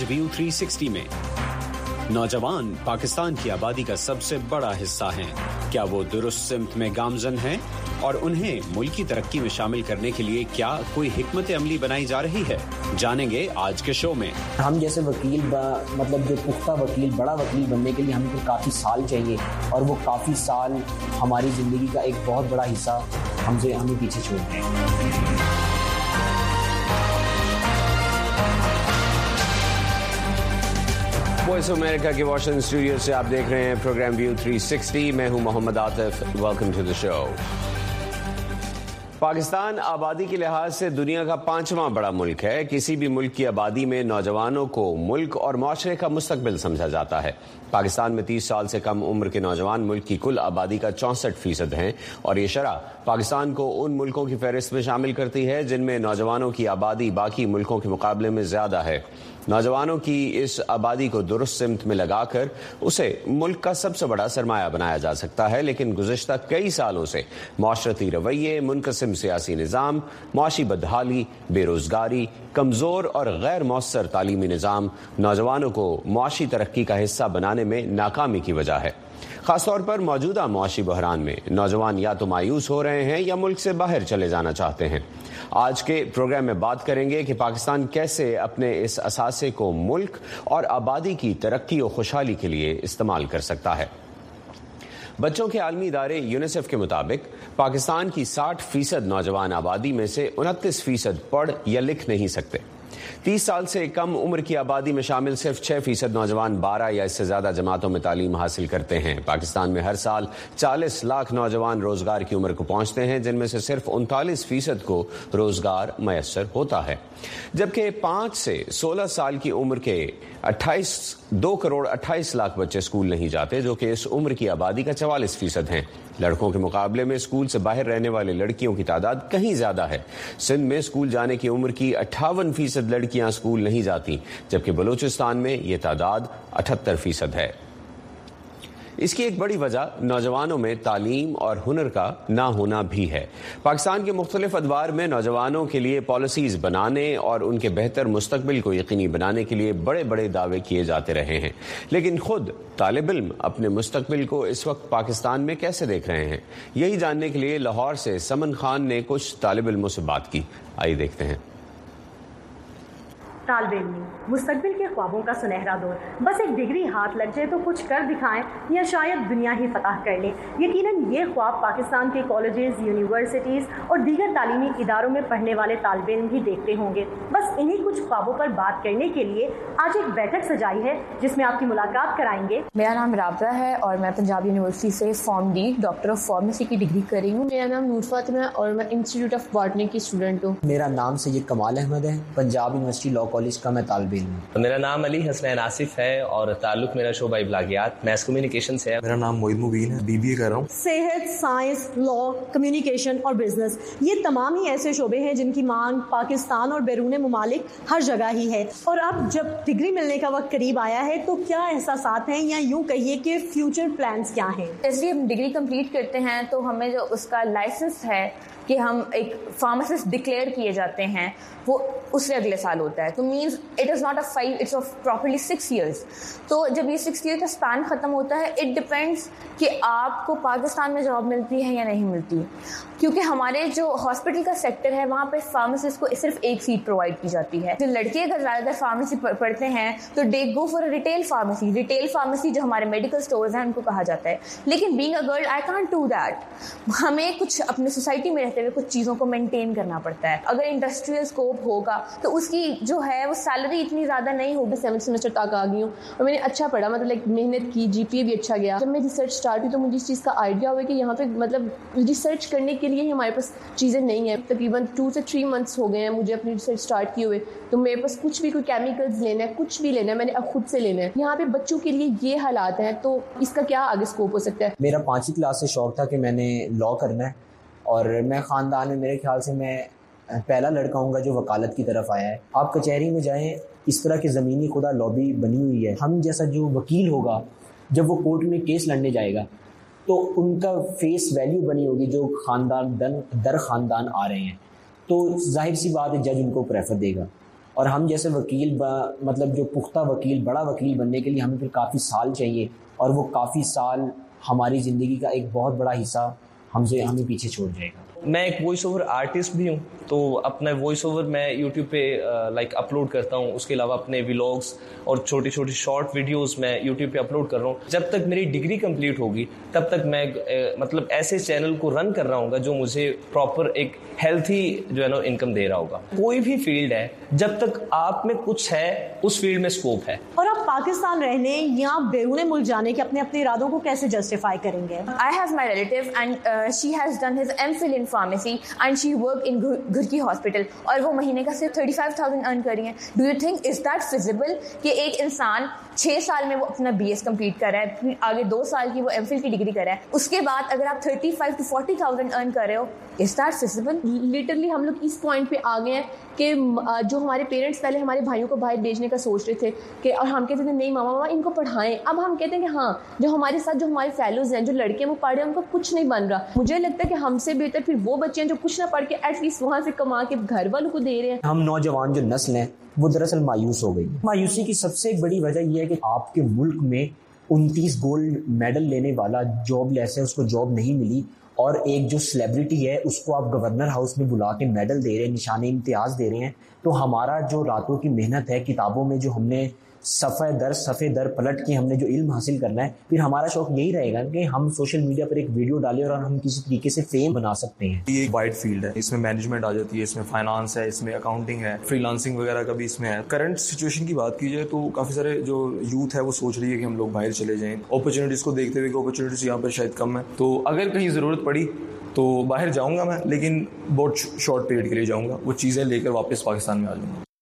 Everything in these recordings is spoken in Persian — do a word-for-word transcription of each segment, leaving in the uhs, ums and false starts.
آج ویو تھری سکسٹی میں نوجوان پاکستان کی آبادی کا سب سے بڑا حصہ ہیں. کیا وہ درست سمت میں گامزن ہیں اور انہیں ملک کی ترقی میں شامل کرنے کے لیے کیا کوئی حکمت عملی بنائی جا رہی ہے؟ جانیں گے آج کے شو میں. ہم جیسے وکیل با مطلب جو پختہ وکیل بڑا وکیل بننے کے لیے ہمیں پھر کافی سال چاہیے اور وہ کافی سال ہماری زندگی کا ایک بہت بڑا حصہ ہم سے ہمیں پیچھے چھوڑ دیں. وائس آف امریکہ کے واشنگٹن اسٹوڈیو سے آپ دیکھ رہے ہیں پروگرام ویو تھری سکسٹی. میں ہوں محمد عاطف. ویلکم ٹو دی شو. پاکستان آبادی کے لحاظ سے دنیا کا پانچواں بڑا ملک ہے. کسی بھی ملک کی آبادی میں نوجوانوں کو ملک اور معاشرے کا مستقبل سمجھا جاتا ہے. پاکستان میں تیس سال سے کم عمر کے نوجوان ملک کی کل آبادی کا چونسٹھ فیصد ہیں اور یہ شرح پاکستان کو ان ملکوں کی فہرست میں شامل کرتی ہے جن میں نوجوانوں کی آبادی باقی ملکوں کے مقابلے میں زیادہ ہے. نوجوانوں کی اس آبادی کو درست سمت میں لگا کر اسے ملک کا سب سے بڑا سرمایہ بنایا جا سکتا ہے، لیکن گزشتہ کئی سالوں سے معاشرتی رویے، منقسم سیاسی نظام، معاشی بدحالی، بے روزگاری، کمزور اور غیر مؤثر تعلیمی نظام نوجوانوں کو معاشی ترقی کا حصہ بنانے میں ناکامی کی وجہ ہے. خاص طور پر موجودہ معاشی بحران میں نوجوان یا تو مایوس ہو رہے ہیں یا ملک سے باہر چلے جانا چاہتے ہیں. آج کے پروگرام میں بات کریں گے کہ پاکستان کیسے اپنے اس اثاثے کو ملک اور آبادی کی ترقی و خوشحالی کے لیے استعمال کر سکتا ہے. بچوں کے عالمی ادارے یونیسیف کے مطابق پاکستان کی ساٹھ فیصد نوجوان آبادی میں سے انتیس فیصد پڑھ یا لکھ نہیں سکتے. تیس سال سے کم عمر کی آبادی میں شامل صرف چھ فیصد نوجوان بارہ یا اس سے زیادہ جماعتوں میں تعلیم حاصل کرتے ہیں. پاکستان میں ہر سال چالیس لاکھ نوجوان روزگار کی عمر کو پہنچتے ہیں، جن میں سے صرف انتالیس فیصد کو روزگار میسر ہوتا ہے، جبکہ پانچ سے سولہ سال کی عمر کے اٹھائیس دو کروڑ اٹھائیس لاکھ بچے اسکول نہیں جاتے، جو کہ اس عمر کی آبادی کا چوالیس فیصد ہیں. لڑکوں کے مقابلے میں اسکول سے باہر رہنے والے لڑکیوں کی تعداد کہیں زیادہ ہے. سندھ میں اسکول جانے کی عمر کی اٹھاون فیصد لڑکیاں اسکول نہیں جاتی، جبکہ بلوچستان میں یہ تعداد اٹھہتر فیصد ہے. اس کی ایک بڑی وجہ نوجوانوں میں تعلیم اور ہنر کا نہ ہونا بھی ہے. پاکستان کے مختلف ادوار میں نوجوانوں کے لیے پالیسیز بنانے اور ان کے بہتر مستقبل کو یقینی بنانے کے لیے بڑے بڑے دعوے کیے جاتے رہے ہیں، لیکن خود طالب علم اپنے مستقبل کو اس وقت پاکستان میں کیسے دیکھ رہے ہیں؟ یہی جاننے کے لیے لاہور سے سمن خان نے کچھ طالب علموں سے بات کی. آئیے دیکھتے ہیں. طالب علم مستقبل کے خوابوں کا سنہرا دور. بس ایک ڈگری ہاتھ لگ جائے تو کچھ کر دکھائیں یا شاید دنیا ہی فتح کر لیں. یقیناً یہ خواب پاکستان کے کالجز، یونیورسٹیز اور دیگر تعلیمی اداروں میں پڑھنے والے طالب علم بھی دیکھتے ہوں گے. بس انہی کچھ خوابوں پر بات کرنے کے لیے آج ایک بیٹھک سجائی ہے جس میں آپ کی ملاقات کرائیں گے. میرا نام رابطہ ہے اور میں پنجاب یونیورسٹی سے فارم ڈی ڈاکٹر آف فارمیسی کی ڈگری کر رہی ہوں. میرا نام نور فاطمہ اور میں انسٹیٹیوٹ آف باٹنی کی اسٹوڈنٹ ہوں. میرا نام سید کمال احمد ہے، پنجاب یونیورسٹی لاء کالج کا میں طالب علم. میرا نام علی حسنین آصف ہے اور تعلق میرا شعبہ ابلاغیات میس کمیونیکیشن سے ہے. میرا نام معید مبین ہے، بی بی اے کر رہا ہوں. صحت، سائنس، لاء، کمیونیکیشن اور بزنس، یہ تمام ہی ایسے شعبے ہیں جن کی مانگ پاکستان اور بیرون ممالک ہر جگہ ہی ہے. اور اب جب ڈگری ملنے کا وقت قریب آیا ہے تو کیا احساسات ہیں یا یوں کہیے کہ فیوچر پلانز کیا ہیں؟ جیسے ہم ڈگری کمپلیٹ کرتے ہیں تو ہمیں جو اس کا لائسنس ہے کہ ہم ایک فارماسسٹ ڈکلیئر کیے جاتے ہیں وہ اس سے اگلے سال ہوتا ہے. تو مینس اٹ از ناٹ اے فائیو، اٹس پراپرلی سکس ایئرس. تو جب یہ سکس ایئر کا اسپین ختم ہوتا ہے اٹ ڈپینڈس کہ آپ کو پاکستان میں جاب ملتی ہے یا نہیں ملتی، کیونکہ ہمارے جو ہاسپٹل کا سیکٹر ہے وہاں پہ فارماسسٹ کو صرف ایک سیٹ پرووائڈ کی جاتی ہے. جو لڑکے اگر زیادہ تر فارمیسی پڑھتے ہیں تو دے گو فار ریٹیل فارمیسی. ریٹیل فارمیسی جو ہمارے میڈیکل اسٹورز ہیں ان کو کہا جاتا ہے. لیکن بینگ اے گرل آئی کانٹ ڈو دیٹ. ہمیں کچھ اپنے سوسائٹی میں رہتے ہوئے کچھ چیزوں کو مینٹین کرنا پڑتا ہے. اگر انڈسٹریل اسکوپ ہوگا تو اس کی جو ہے وہ سیلری اتنی زیادہ نہیں ہوگی. سیونتھ سیمسٹر تک آ گئی ہوں اور میں نے اچھا پڑھا، مطلب لائک محنت کی، جی پی اے بھی اچھا گیا. جب میں ریسرچ اسٹارٹ ہوئی تو مجھے اس چیز کا آئیڈیا ہوا کہ یہاں پہ مطلب ریسرچ کرنے کے لیے ہمارے پاس چیزیں نہیں ہیں. تقریباً ٹو سے تھری منتھس ہو گئے ہیں مجھے اپنی ریسرچ اسٹارٹ کیے ہوئے. تو میرے پاس کچھ بھی کوئی کیمیکلز لینا ہے، کچھ بھی لینا ہے، میں نے اب خود سے لینا ہے. یہاں پہ بچوں کے لیے یہ حالات ہیں تو اس کا کیا آگے اسکوپ ہو سکتا ہے؟ میرا پانچویں کلاس سے شوق تھا کہ میں نے لاء کرنا ہے اور میں خاندان میں میرے خیال سے میں پہلا لڑکا ہوں گا جو وکالت کی طرف آیا ہے. آپ کچہری میں جائیں، اس طرح کی زمینی خدا لابی بنی ہوئی ہے. ہم جیسا جو وکیل ہوگا جب وہ کورٹ میں کیس لڑنے جائے گا تو ان کا فیس ویلیو بنی ہوگی جو خاندان در خاندان آ رہے ہیں. تو ظاہر سی بات ہے جج ان کو پریفر دے گا. اور ہم جیسے وکیل مطلب جو پختہ وکیل بڑا وکیل بننے کے لیے ہمیں پھر کافی سال چاہیے، اور وہ کافی سال ہماری زندگی کا ایک بہت بڑا حصہ ہم سے ہمیں پیچھے چھوڑ جائے گا۔ میں ایک وائس اوور آرٹسٹ بھی ہوں، تو اپنا وائس اوور میں یوٹیوب پہ لائک اپلوڈ کرتا ہوں. اس کے علاوہ اپنے ولاگس اور چھوٹی چھوٹی شارٹ ویڈیوز میں یوٹیوب پہ اپلوڈ کر رہا ہوں. جب تک میری ڈگری کمپلیٹ ہوگی تب تک میں مطلب ایسے چینل کو رن کر رہا ہوں گا جو مجھے پراپر ایک ہیلتھی جو ہے نا انکم دے رہا ہوگا. کوئی بھی فیلڈ ہے جب تک آپ میں کچھ ہے اس فیلڈ میں اسکوپ ہے. اور آپ پاکستان رہنے یا بیرون ملک جانے کے اپنے اپنے ارادوں کو کیسے جسٹیفائی کریں گے؟ I have my relative and uh, she has done his ایم فل in pharmacy and she worked in گھرکی ہاسپٹل اور وہ مہینے کا صرف تھرٹی فائیو تھاؤزینڈ ارن کر رہی ہیں. ڈو یو تھنک از دیٹ فیزیبل کہ ایک انسان چھ سال میں وہ اپنا بی ایس کمپلیٹ کر رہا ہے, پھر آگے دو سال کی وہ ایم فل کی ڈگری کر رہا ہے, اس کے بعد اگر آپ تھرٹی فائیو ٹو فورٹی تھاؤزینڈ ارن کر رہے ہو, از دیٹ فیزیبل؟ لٹرلی ہم لوگ اس پوائنٹ پہ آ گئے ہیں کہ جو ہمارے پیرنٹس پہلے ہمارے بھائیوں کو باہر بھیجنے کا سوچ رہے تھے کہ, اور ہم کہتے تھے نہیں ماما ماما ان کو پڑھائیں, اب ہم کہتے ہیں کہ ہاں جو ہمارے ساتھ جو ہمارے فیلوز ہیں جو لڑکے ہیں وہ پڑھ رہے ہیں ان کو کچھ نہیں بن رہا. مجھے لگتا ہے کہ ہم سے بہتر پھر وہ بچے ہیں جو کچھ نہ پڑھ کے ایٹ لیسٹ وہاں سے کما کے گھر والوں کو دے رہے ہیں. ہم نوجوان جو نسل ہیں وہ دراصل مایوس ہو گئی. مایوسی کی سب سے بڑی وجہ یہ ہے کہ آپ کے ملک میں انتیس گولڈ میڈل لینے والا جاب لیس ہے, اس کو جاب نہیں ملی, اور ایک جو سیلیبریٹی ہے اس کو آپ گورنر ہاؤس میں بلا کے میڈل دے رہے ہیں, نشان امتیاز دے رہے ہیں. تو ہمارا جو راتوں کی محنت ہے, کتابوں میں جو ہم نے صفحہ در صفحے در پلٹ کے ہم نے جو علم حاصل کرنا ہے, پھر ہمارا شوق یہی رہے گا کہ ہم سوشل میڈیا پر ایک ویڈیو ڈالیں اور ہم کسی طریقے سے فیم بنا سکتے ہیں. یہ ایک وائڈ فیلڈ ہے, اس میں مینجمنٹ آ جاتی ہے, اس میں فائنانس ہے, اس میں اکاؤنٹنگ ہے, فری لانسنگ وغیرہ کا بھی اس میں ہے. کرنٹ سچویشن کی بات کی جائے تو کافی سارے جو یوتھ ہے وہ سوچ رہی ہے کہ ہم لوگ باہر چلے جائیں, اپرچونیٹیز کو دیکھتے ہوئے کہ اپرچونیٹیز یہاں پر شاید کم ہے, تو اگر کہیں ضرورت پڑی تو باہر جاؤں گا میں, لیکن بہت شارٹ پیریڈ کے لیے جاؤں گا, وہ چیزیں لے کر واپس پاکستان میں آ جاؤں گا.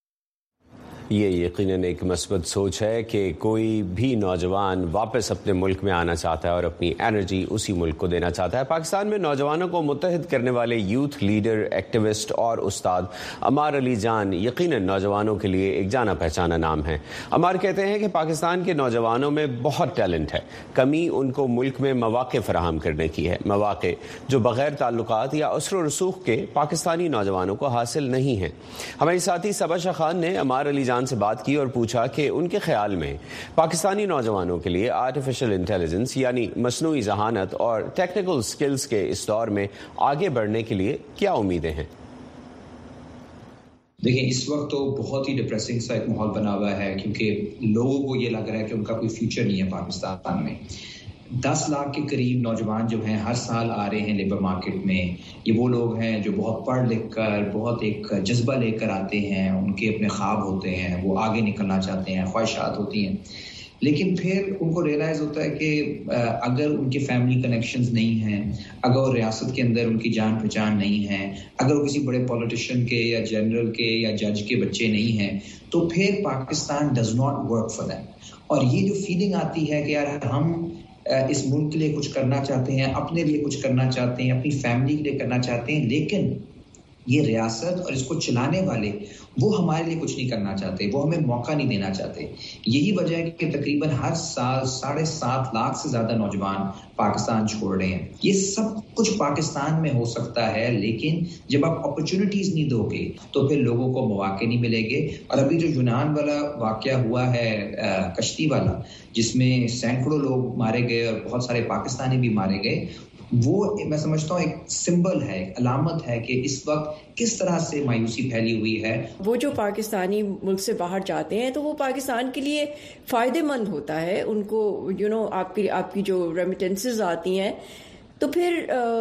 یہ یقیناً ایک مثبت سوچ ہے کہ کوئی بھی نوجوان واپس اپنے ملک میں آنا چاہتا ہے اور اپنی انرجی اسی ملک کو دینا چاہتا ہے. پاکستان میں نوجوانوں کو متحد کرنے والے یوتھ لیڈر, ایکٹیوسٹ اور استاد عمار علی جان یقیناً نوجوانوں کے لیے ایک جانا پہچانا نام ہے. عمار کہتے ہیں کہ پاکستان کے نوجوانوں میں بہت ٹیلنٹ ہے, کمی ان کو ملک میں مواقع فراہم کرنے کی ہے, مواقع جو بغیر تعلقات یا اثر و رسوخ کے پاکستانی نوجوانوں کو حاصل نہیں ہیں. ہماری ساتھی صبا شاہ خان نے عمار علی جان سے بات کی اور پوچھا کہ ان کے خیال میں پاکستانی نوجوانوں کے لیے آرٹیفیشل انٹیلیجنس یعنی مصنوعی ذہانت اور ٹیکنیکل سکلز کے اس دور میں آگے بڑھنے کے لیے کیا امیدیں ہیں. دیکھیں اس وقت تو بہت ہی ڈپریسنگ سا ایک ماحول بنا ہوا ہے, کیونکہ لوگوں کو یہ لگ رہا ہے کہ ان کا کوئی فیوچر نہیں ہے پاکستان میں. دس لاکھ کے قریب نوجوان جو ہیں ہر سال آ رہے ہیں لیبر مارکیٹ میں. یہ وہ لوگ ہیں جو بہت پڑھ لکھ کر بہت ایک جذبہ لے کر آتے ہیں, ان کے اپنے خواب ہوتے ہیں, وہ آگے نکلنا چاہتے ہیں, خواہشات ہوتی ہیں, لیکن پھر ان کو ریئلائز ہوتا ہے کہ اگر ان کے فیملی کنیکشنز نہیں ہیں, اگر ریاست کے اندر ان کی جان پہچان نہیں ہے, اگر وہ کسی بڑے پولیٹیشین کے یا جنرل کے یا جج کے بچے نہیں ہیں, تو پھر پاکستان ڈز ناٹ ورک فار دیم. اور یہ جو فیلنگ آتی ہے کہ یار ہم اس ملک کے لیے کچھ کرنا چاہتے ہیں, اپنے لیے کچھ کرنا چاہتے ہیں, اپنی فیملی کے لیے کرنا چاہتے ہیں, لیکن یہ ریاست اور اس کو چلانے والے وہ ہمارے لیے کچھ نہیں کرنا چاہتے, وہ ہمیں موقع نہیں دینا چاہتے. یہی وجہ ہے کہ تقریباً ہر سال ساڑھے سات لاکھ سے زیادہ نوجوان پاکستان چھوڑ رہے ہیں. یہ سب کچھ پاکستان میں ہو سکتا ہے, لیکن جب آپ اپرچونیٹیز نہیں دو گے تو پھر لوگوں کو مواقع نہیں ملے گے. اور ابھی جو یونان والا واقعہ ہوا ہے کشتی والا, جس میں سینکڑوں لوگ مارے گئے اور بہت سارے پاکستانی بھی مارے گئے, وہ میں سمجھتا ہوں ایک سمبل ہے, ایک علامت ہے کہ اس وقت کس طرح سے مایوسی پھیلی ہوئی ہے. وہ جو پاکستانی ملک سے باہر جاتے ہیں تو وہ پاکستان کے لیے فائدے مند ہوتا ہے, ان کو یو نو آپ کی آپ کی جو ریمیٹنسز آتی ہیں, تو پھر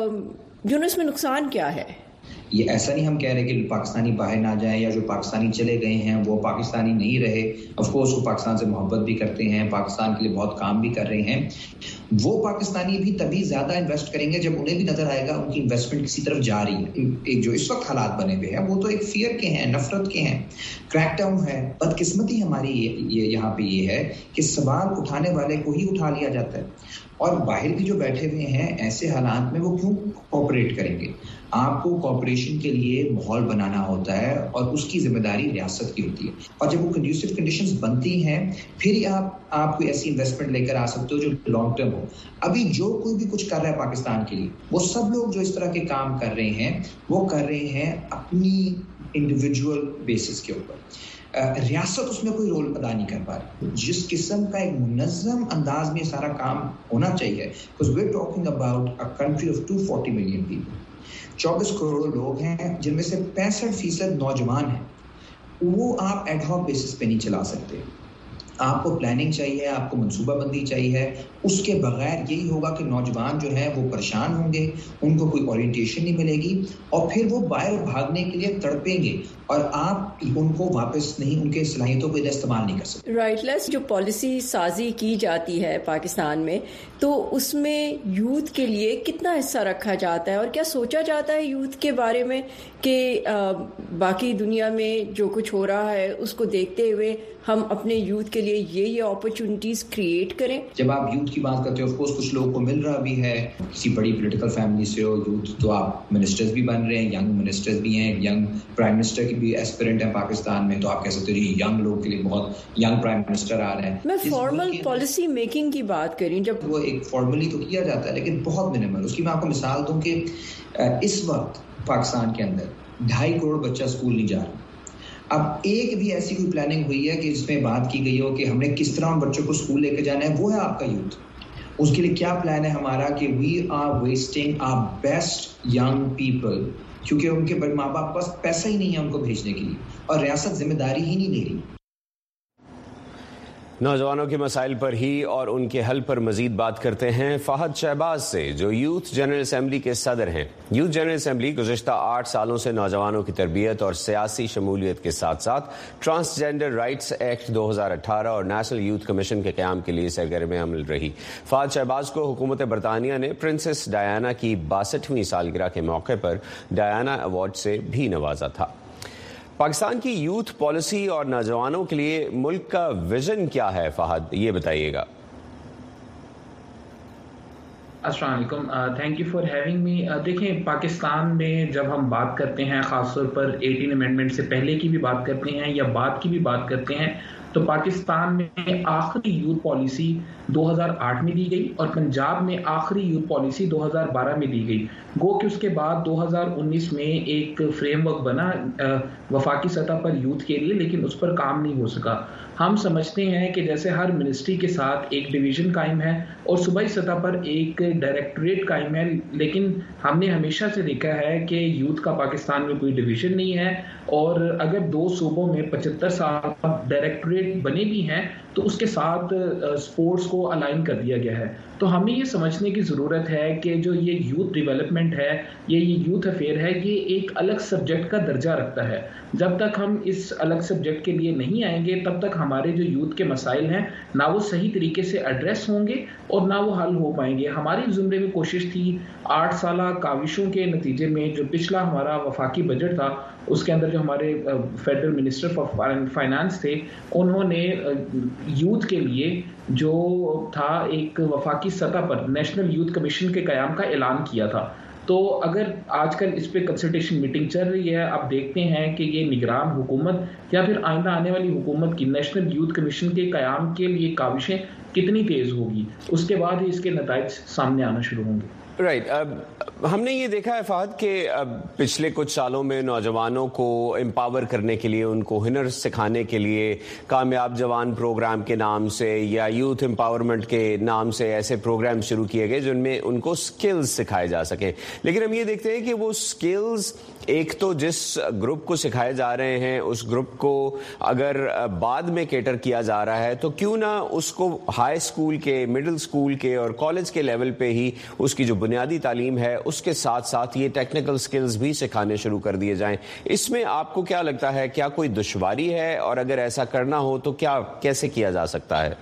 یو نو اس میں نقصان کیا ہے؟ یہ ایسا نہیں ہم کہہ رہے کہ پاکستانی باہر نہ جائیں یا جو پاکستانی چلے گئے ہیں وہ پاکستانی نہیں رہے. آف کورس وہ پاکستان سے محبت بھی کرتے ہیں, پاکستان کے لیے بہت کام بھی کر رہے ہیں. وہ پاکستانی بھی تبھی زیادہ انویسٹ کریں گے جب انہیں بھی نظر آئے گا ان کی انویسٹمنٹ کسی طرف جا رہی ہے. ایک جو اس وقت حالات بنے ہوئے ہیں وہ تو ایک فیئر کے ہیں, نفرت کے ہیں, کریک ڈاؤن ہے. بدقسمتی ہماری یہ یہاں پہ یہ ہے کہ سوال اٹھانے والے کو ہی اٹھا لیا جاتا ہے, اور باہر بھی جو بیٹھے ہوئے ہیں ایسے حالات میں وہ کیوں کوآپریٹ کریں گے. آپ کو کوآپریشن کے لیے ماحول بنانا ہوتا ہے اور اس کی ذمہ داری ریاست کی ہوتی ہے, اور جب وہ کنڈیوسو کنڈیشنز بنتی ہیں پھر ہی آپ آپ کوئی ایسی انویسٹمنٹ لے کر آ سکتے ہو جو لانگ ٹرم ہو. ابھی جو کوئی بھی کچھ کر رہا ہے پاکستان کے لیے, وہ سب لوگ جو اس طرح کے کام کر رہے ہیں وہ کر رہے ہیں اپنی انڈیویجول بیسس کے اوپر. ریاست اس میں کوئی رول ادا نہیں کر پا رہی. جس قسم کا ایک منظم انداز میں سارا کام ہونا چاہیے, because we're talking about a country of two hundred forty million people. چوبیس کروڑ لوگ ہیں جن میں سے پینسٹھ فیصد نوجوان ہیں. وہ آپ ایڈ ہاک بیسس پہ نہیں چلا سکتے. آپ کو پلاننگ چاہیے, آپ کو منصوبہ بندی چاہیے. اس کے بغیر یہی ہوگا کہ نوجوان جو ہیں وہ پریشان ہوں گے, ان کو کوئی اورینٹیشن نہیں ملے گی, اور پھر وہ باہر بھاگنے کے لیے تڑپیں گے, اور آپ ان کو واپس نہیں, ان کے صلاحیتوں کو استعمال نہیں کر سکتے. رائٹلیس جو پالیسی سازی کی جاتی ہے پاکستان میں, تو اس میں یوتھ کے لیے کتنا حصہ رکھا جاتا ہے, اور کیا سوچا جاتا ہے یوتھ کے بارے میں کہ باقی دنیا میں جو کچھ ہو رہا ہے اس کو دیکھتے ہوئے ہم اپنے یوتھ کے لیے یہ یہ اپرچونیٹیز کریٹ کریں؟ جب آپ یوتھ کی بات کرتے ہو, آف کورس کچھ لوگوں کو مل رہا بھی ہے, کسی بڑی پولیٹیکل فیملی سے ہو یوتھ, تو آپ منسٹرز بھی بن رہے ہیں, ینگ منسٹرز بھی ہیں, ینگ پرائم منسٹر کی بھی ایسپیرنٹ ہیں پاکستان میں, تو آپ کہہ سکتے ہو جی ینگ لوگوں کے لیے بہت ینگ پرائم منسٹر آ رہے ہیں. میں فارمل پالیسی میکنگ کی بات کریں, جب وہ ایک فارملی تو کیا جاتا ہے لیکن بہت منیمل. اس کی میں آپ کو مثال دوں کہ اس وقت پاکستان کے اندر ڈھائی کروڑ بچہ اسکول نہیں جا رہا. اب ایک بھی ایسی کوئی پلاننگ ہوئی ہے کہ جس میں بات کی گئی ہو کہ ہم نے کس طرح ان بچوں کو اسکول لے کے جانا ہے, وہ ہے آپ کا یوتھ. اس کے لیے کیا پلان ہے ہمارا کہ وی آر ویسٹنگ آر بیسٹ ینگ پیپل, کیونکہ ان کے ماں باپ پاس پیسہ ہی نہیں ہے ان کو بھیجنے کے لیے, اور ریاست ذمہ داری ہی نہیں لے رہی. نوجوانوں کے مسائل پر ہی اور ان کے حل پر مزید بات کرتے ہیں فہد شہباز سے, جو یوتھ جنرل اسمبلی کے صدر ہیں. یوتھ جنرل اسمبلی گزشتہ آٹھ سالوں سے نوجوانوں کی تربیت اور سیاسی شمولیت کے ساتھ ساتھ ٹرانسجینڈر رائٹس ایکٹ دو ہزار اٹھارہ اور نیشنل یوتھ کمیشن کے قیام کے لیے سرگرم عمل رہی. فہد شہباز کو حکومت برطانیہ نے پرنسس ڈیانا کی باسٹھویں سالگرہ کے موقع پر ڈیانا ایوارڈ سے بھی نوازا تھا. پاکستان کی یوتھ پالیسی اور نوجوانوں کے لیے ملک کا ویژن کیا ہے فہد, یہ بتائیے گا. السلام علیکم, تھینک یو فار ہیونگ می. دیکھیں, پاکستان میں جب ہم بات کرتے ہیں, خاص طور پر ایٹین امینڈمنٹ سے پہلے کی بھی بات کرتے ہیں یا بعد کی بھی بات کرتے ہیں, تو پاکستان میں آخری یوتھ پالیسی دو ہزار آٹھ میں دی گئی اور پنجاب میں آخری یوتھ پالیسی دو ہزار بارہ میں دی گئی. گو کہ اس کے بعد دو ہزار انیس میں ایک فریم ورک بنا وفاقی سطح پر یوتھ کے لیے, لیکن اس پر کام نہیں ہو سکا. ہم سمجھتے ہیں کہ جیسے ہر منسٹری کے ساتھ ایک ڈویژن قائم ہے اور صوبائی سطح پر ایک ڈائریکٹوریٹ قائم ہے, لیکن ہم نے ہمیشہ سے دیکھا ہے کہ یوتھ کا پاکستان میں کوئی ڈویژن نہیں ہے, اور اگر دو صوبوں میں پچہتر سال ڈائریکٹوریٹ بنے بھی ہیں تو اس کے ساتھ سپورٹس کو الائن کر دیا گیا ہے. تو ہمیں یہ سمجھنے کی ضرورت ہے کہ جو یہ یوتھ ڈیولپمنٹ ہے, یہ یوتھ افیئر ہے, یہ ایک الگ سبجیکٹ کا درجہ رکھتا ہے. جب تک ہم اس الگ سبجیکٹ کے لیے نہیں آئیں گے تب تک ہمارے جو یوتھ کے مسائل ہیں نہ وہ صحیح طریقے سے ایڈریس ہوں گے اور نہ وہ حل ہو پائیں گے. ہماری زمرے میں کوشش تھی آٹھ سالہ کاوشوں کے نتیجے میں, جو پچھلا ہمارا وفاقی بجٹ تھا اس کے اندر جو ہمارے فیڈرل منسٹر آف فائنانس تھے, انہوں نے یوتھ کے لیے جو تھا ایک وفاقی سطح پر نیشنل یوتھ کمیشن کے قیام کا اعلان کیا تھا. تو اگر آج کل اس پہ کنسلٹیشن میٹنگ چل رہی ہے, اب دیکھتے ہیں کہ یہ نگران حکومت یا پھر آئندہ آنے والی حکومت کی نیشنل یوتھ کمیشن کے قیام کے لیے کاوشیں کتنی تیز ہوگی, اس کے بعد ہی اس کے نتائج سامنے آنا شروع ہوں گے. رائٹ right. ہم نے یہ دیکھا ہے فہد کہ پچھلے کچھ سالوں میں نوجوانوں کو امپاور کرنے کے لیے, ان کو ہنر سکھانے کے لیے کامیاب جوان پروگرام کے نام سے یا یوتھ امپاورمنٹ کے نام سے ایسے پروگرام شروع کیے گئے جن میں ان کو سکلز سکھائے جا سکیں. لیکن ہم یہ دیکھتے ہیں کہ وہ سکلز ایک تو جس گروپ کو سکھائے جا رہے ہیں اس گروپ کو اگر بعد میں کیٹر کیا جا رہا ہے تو کیوں نہ اس کو ہائی اسکول کے, مڈل اسکول کے اور کالج کے لیول پہ ہی اس کی جو بنیادی تعلیم ہے اس کے ساتھ ساتھ یہ ٹیکنیکل سکلز بھی سکھانے شروع کر دیے جائیں. اس میں آپ کو کیا لگتا ہے, کیا کوئی دشواری ہے, اور اگر ایسا کرنا ہو تو کیا کیسے کیا جا سکتا ہے؟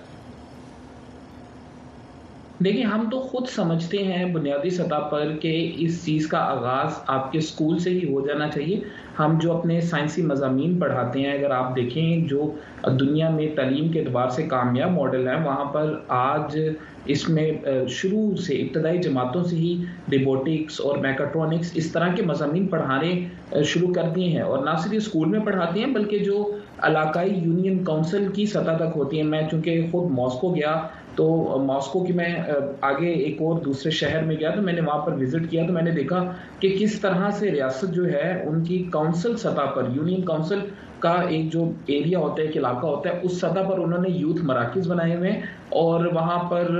دیکھیں, ہم تو خود سمجھتے ہیں بنیادی سطح پر کہ اس چیز کا آغاز آپ کے اسکول سے ہی ہو جانا چاہیے. ہم جو اپنے سائنسی مضامین پڑھاتے ہیں, اگر آپ دیکھیں جو دنیا میں تعلیم کے اعتبار سے کامیاب ماڈل ہیں, وہاں پر آج اس میں شروع سے ابتدائی جماعتوں سے ہی روبوٹکس اور میکاٹرونکس اس طرح کے مضامین پڑھانے شروع کر دیے ہیں, اور نہ صرف اسکول میں پڑھاتے ہیں بلکہ جو علاقائی یونین کونسل کی سطح تک ہوتی ہیں. میں چونکہ خود ماسکو گیا تو ماسکو کی میں آگے ایک اور دوسرے شہر میں گیا تو میں نے وہاں پر وزٹ کیا تو میں نے دیکھا کہ کس طرح سے ریاست جو ہے ان کی کونسل سطح پر یونین کونسل کا ایک جو ایریا ہوتا ہے ایک علاقہ ہوتا ہے اس سطح پر انہوں نے یوتھ مراکز بنائے ہوئے ہیں اور وہاں پر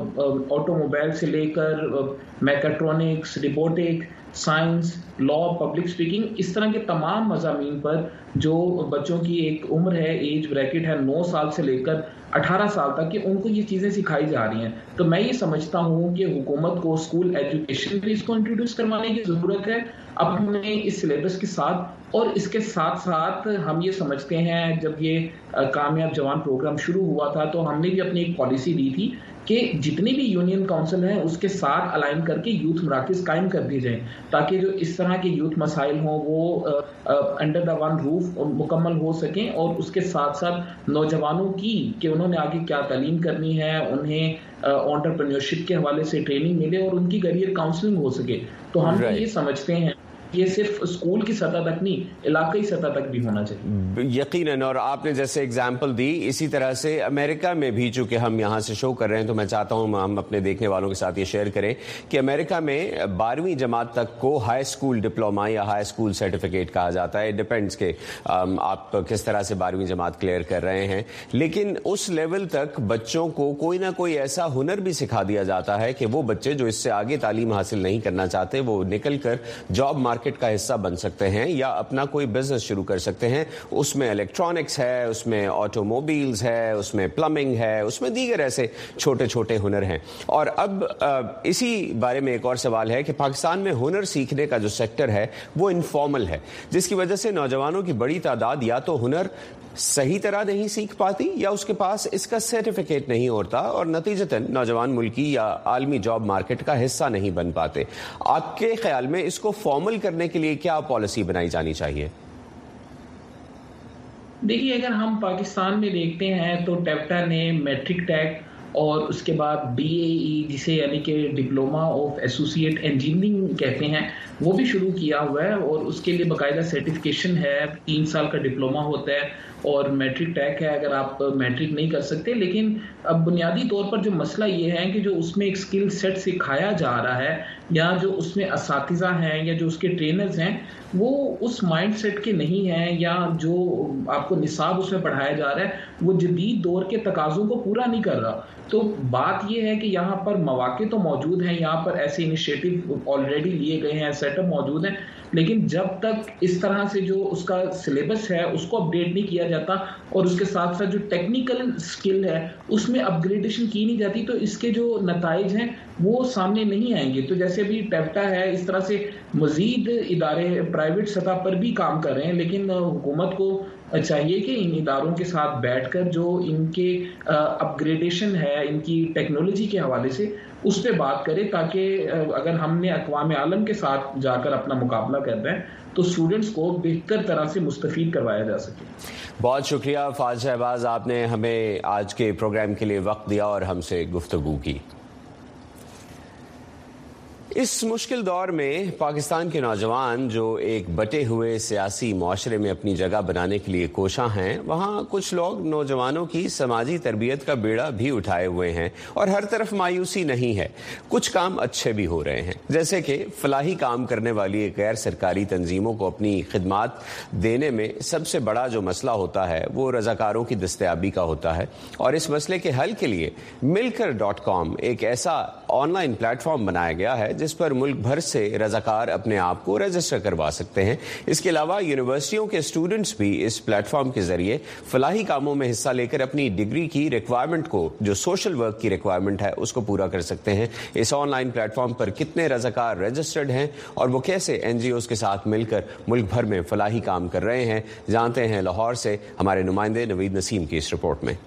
آٹو موبائل سے لے کر میکاٹرونکس روبوٹک سائنس لا پبلک سپیکنگ اس طرح کے تمام مضامین پر جو بچوں کی ایک عمر ہے ایج بریکٹ ہے نو سال سے لے کر اٹھارہ سال تک کہ ان کو یہ چیزیں سکھائی جا رہی ہیں. تو میں یہ سمجھتا ہوں کہ حکومت کو اسکول ایجوکیشن بھی اس کو انٹروڈیوس کروانے کی ضرورت ہے اپنے اس سلیبس کے ساتھ. اور اس کے ساتھ ساتھ ہم یہ سمجھتے ہیں جب یہ کامیاب جوان پروگرام شروع ہوا تھا تو ہم نے بھی اپنی ایک پالیسی دی تھی کہ جتنی بھی یونین کونسل ہیں اس کے ساتھ الائن کر کے یوتھ مراکز قائم کر دیے جائیں تاکہ جو اس طرح کے یوتھ مسائل ہوں وہ انڈر دا ون روف مکمل ہو سکیں اور اس کے ساتھ ساتھ نوجوانوں کی کہ انہوں نے آگے کیا تعلیم کرنی ہے انہیں انٹرپرینیورشپ کے حوالے سے ٹریننگ ملے اور ان کی کیریئر کاؤنسلنگ ہو سکے. تو ہم یہ سمجھتے ہیں یہ صرف اسکول کی سطح تک نہیں علاقائی سطح تک بھی ہونا چاہیے. یقیناً. اور آپ نے جیسے اگزامپل دی اسی طرح سے امریکہ میں بھی چونکہ ہم یہاں سے شو کر رہے ہیں تو میں چاہتا ہوں ہم اپنے دیکھنے والوں کے ساتھ یہ شیئر کریں کہ امریکہ میں بارہویں جماعت تک کو ہائی اسکول ڈپلوما یا ہائی اسکول سرٹیفکیٹ کہا جاتا ہے. ڈپینڈس کہ آپ کس طرح سے بارہویں جماعت کلیئر کر رہے ہیں لیکن اس لیول تک بچوں کو کوئی نہ کوئی ایسا ہنر بھی سکھا دیا جاتا ہے کہ وہ بچے جو اس سے آگے تعلیم حاصل نہیں کرنا چاہتے وہ نکل کر جاب مارکیٹ کا حصہ بن سکتے ہیں یا اپنا کوئی بزنس شروع کر سکتے ہیں. اس میں الیکٹرانکس ہے, اس میں آٹو موبائلز ہے, اس میں پلمبنگ ہے, اس میں دیگر ایسے چھوٹے چھوٹے ہنر ہیں. اور اب اسی بارے میں ایک اور سوال ہے کہ پاکستان میں ہنر سیکھنے کا جو سیکٹر ہے وہ انفارمل ہے جس کی وجہ سے نوجوانوں کی بڑی تعداد یا تو ہنر صحیح طرح نہیں سیکھ پاتی یا اس کے پاس اس کا سرٹیفکیٹ نہیں ہوتا اور نتیجتاً نوجوان ملکی یا عالمی جاب مارکیٹ کا حصہ نہیں بن پاتے. آپ کے خیال میں اس کو فارمل کرنے کے لیے کیا پالیسی بنائی جانی چاہیے؟ دیکھیے اگر ہم پاکستان میں دیکھتے ہیں تو ٹیپٹا نے میٹرک ٹیک اور اس کے بعد بی اے ای جسے یعنی کہ ڈپلوما آف ایسوسیٹ انجینئرنگ کہتے ہیں وہ بھی شروع کیا ہوا ہے اور اس کے لیے باقاعدہ سرٹیفکیشن ہے. تین سال کا ڈپلوما ہوتا ہے اور میٹرک ٹیک ہے اگر آپ میٹرک نہیں کر سکتے. لیکن اب بنیادی طور پر جو مسئلہ یہ ہے کہ جو اس میں ایک اسکل سیٹ سکھایا جا رہا ہے یا جو اس میں اساتذہ ہیں یا جو اس کے ٹرینرز ہیں وہ اس مائنڈ سیٹ کے نہیں ہیں یا جو آپ کو نصاب اس میں پڑھایا جا رہا ہے وہ جدید دور کے تقاضوں کو پورا نہیں کر رہا. تو بات یہ ہے کہ یہاں پر مواقع تو موجود ہیں, یہاں پر ایسے انیشیٹو آلریڈی لیے گئے ہیں, سیٹ اپ موجود ہیں, لیکن جب تک اس طرح سے جو اس کا سلیبس ہے اس کو اپڈیٹ نہیں کیا جاتا اور اس کے ساتھ ساتھ جو ٹیکنیکل سکل ہے اس میں اپ گریڈیشن کی نہیں جاتی تو اس کے جو نتائج ہیں وہ سامنے نہیں آئیں گے. تو جیسے بھی ٹیپٹا ہے اس طرح سے مزید ادارے پرائیویٹ سطح پر بھی کام کر رہے ہیں لیکن حکومت کو چاہیے کہ ان اداروں کے ساتھ بیٹھ کر جو ان کے اپ گریڈیشن ہے ان کی ٹیکنالوجی کے حوالے سے اس پہ بات کرے تاکہ اگر ہم نے اقوام عالم کے ساتھ جا کر اپنا مقابلہ کرنا ہے تو اسٹوڈنٹس کو بہتر طرح سے مستفید کروایا جا سکے. بہت شکریہ فاضل شہباز, آپ نے ہمیں آج کے پروگرام کے لیے وقت دیا اور ہم سے گفتگو کی. اس مشکل دور میں پاکستان کے نوجوان جو ایک بٹے ہوئے سیاسی معاشرے میں اپنی جگہ بنانے کے لیے کوشاں ہیں, وہاں کچھ لوگ نوجوانوں کی سماجی تربیت کا بیڑا بھی اٹھائے ہوئے ہیں اور ہر طرف مایوسی نہیں ہے. کچھ کام اچھے بھی ہو رہے ہیں جیسے کہ فلاحی کام کرنے والی ایک غیر سرکاری تنظیموں کو اپنی خدمات دینے میں سب سے بڑا جو مسئلہ ہوتا ہے وہ رضاکاروں کی دستیابی کا ہوتا ہے اور اس مسئلے کے حل کے لیے مل کر ڈاٹ کام ایک ایسا آن لائن پلیٹ فارم بنایا گیا ہے جس پر ملک بھر سے رضاکار اپنے آپ کو رجسٹر کروا سکتے ہیں. اس کے علاوہ یونیورسٹیوں کے اسٹوڈنٹس بھی اس پلیٹ فارم کے ذریعے فلاحی کاموں میں حصہ لے کر اپنی ڈگری کی ریکوائرمنٹ کو جو سوشل ورک کی ریکوائرمنٹ ہے اس کو پورا کر سکتے ہیں. اس آن لائن پلیٹ فارم پر کتنے رضاکار رجسٹرڈ ہیں اور وہ کیسے این جی اوز کے ساتھ مل کر ملک بھر میں فلاحی کام کر رہے ہیں, جانتے ہیں لاہور سے ہمارے نمائندے نوید نسیم کی اس رپورٹ میں.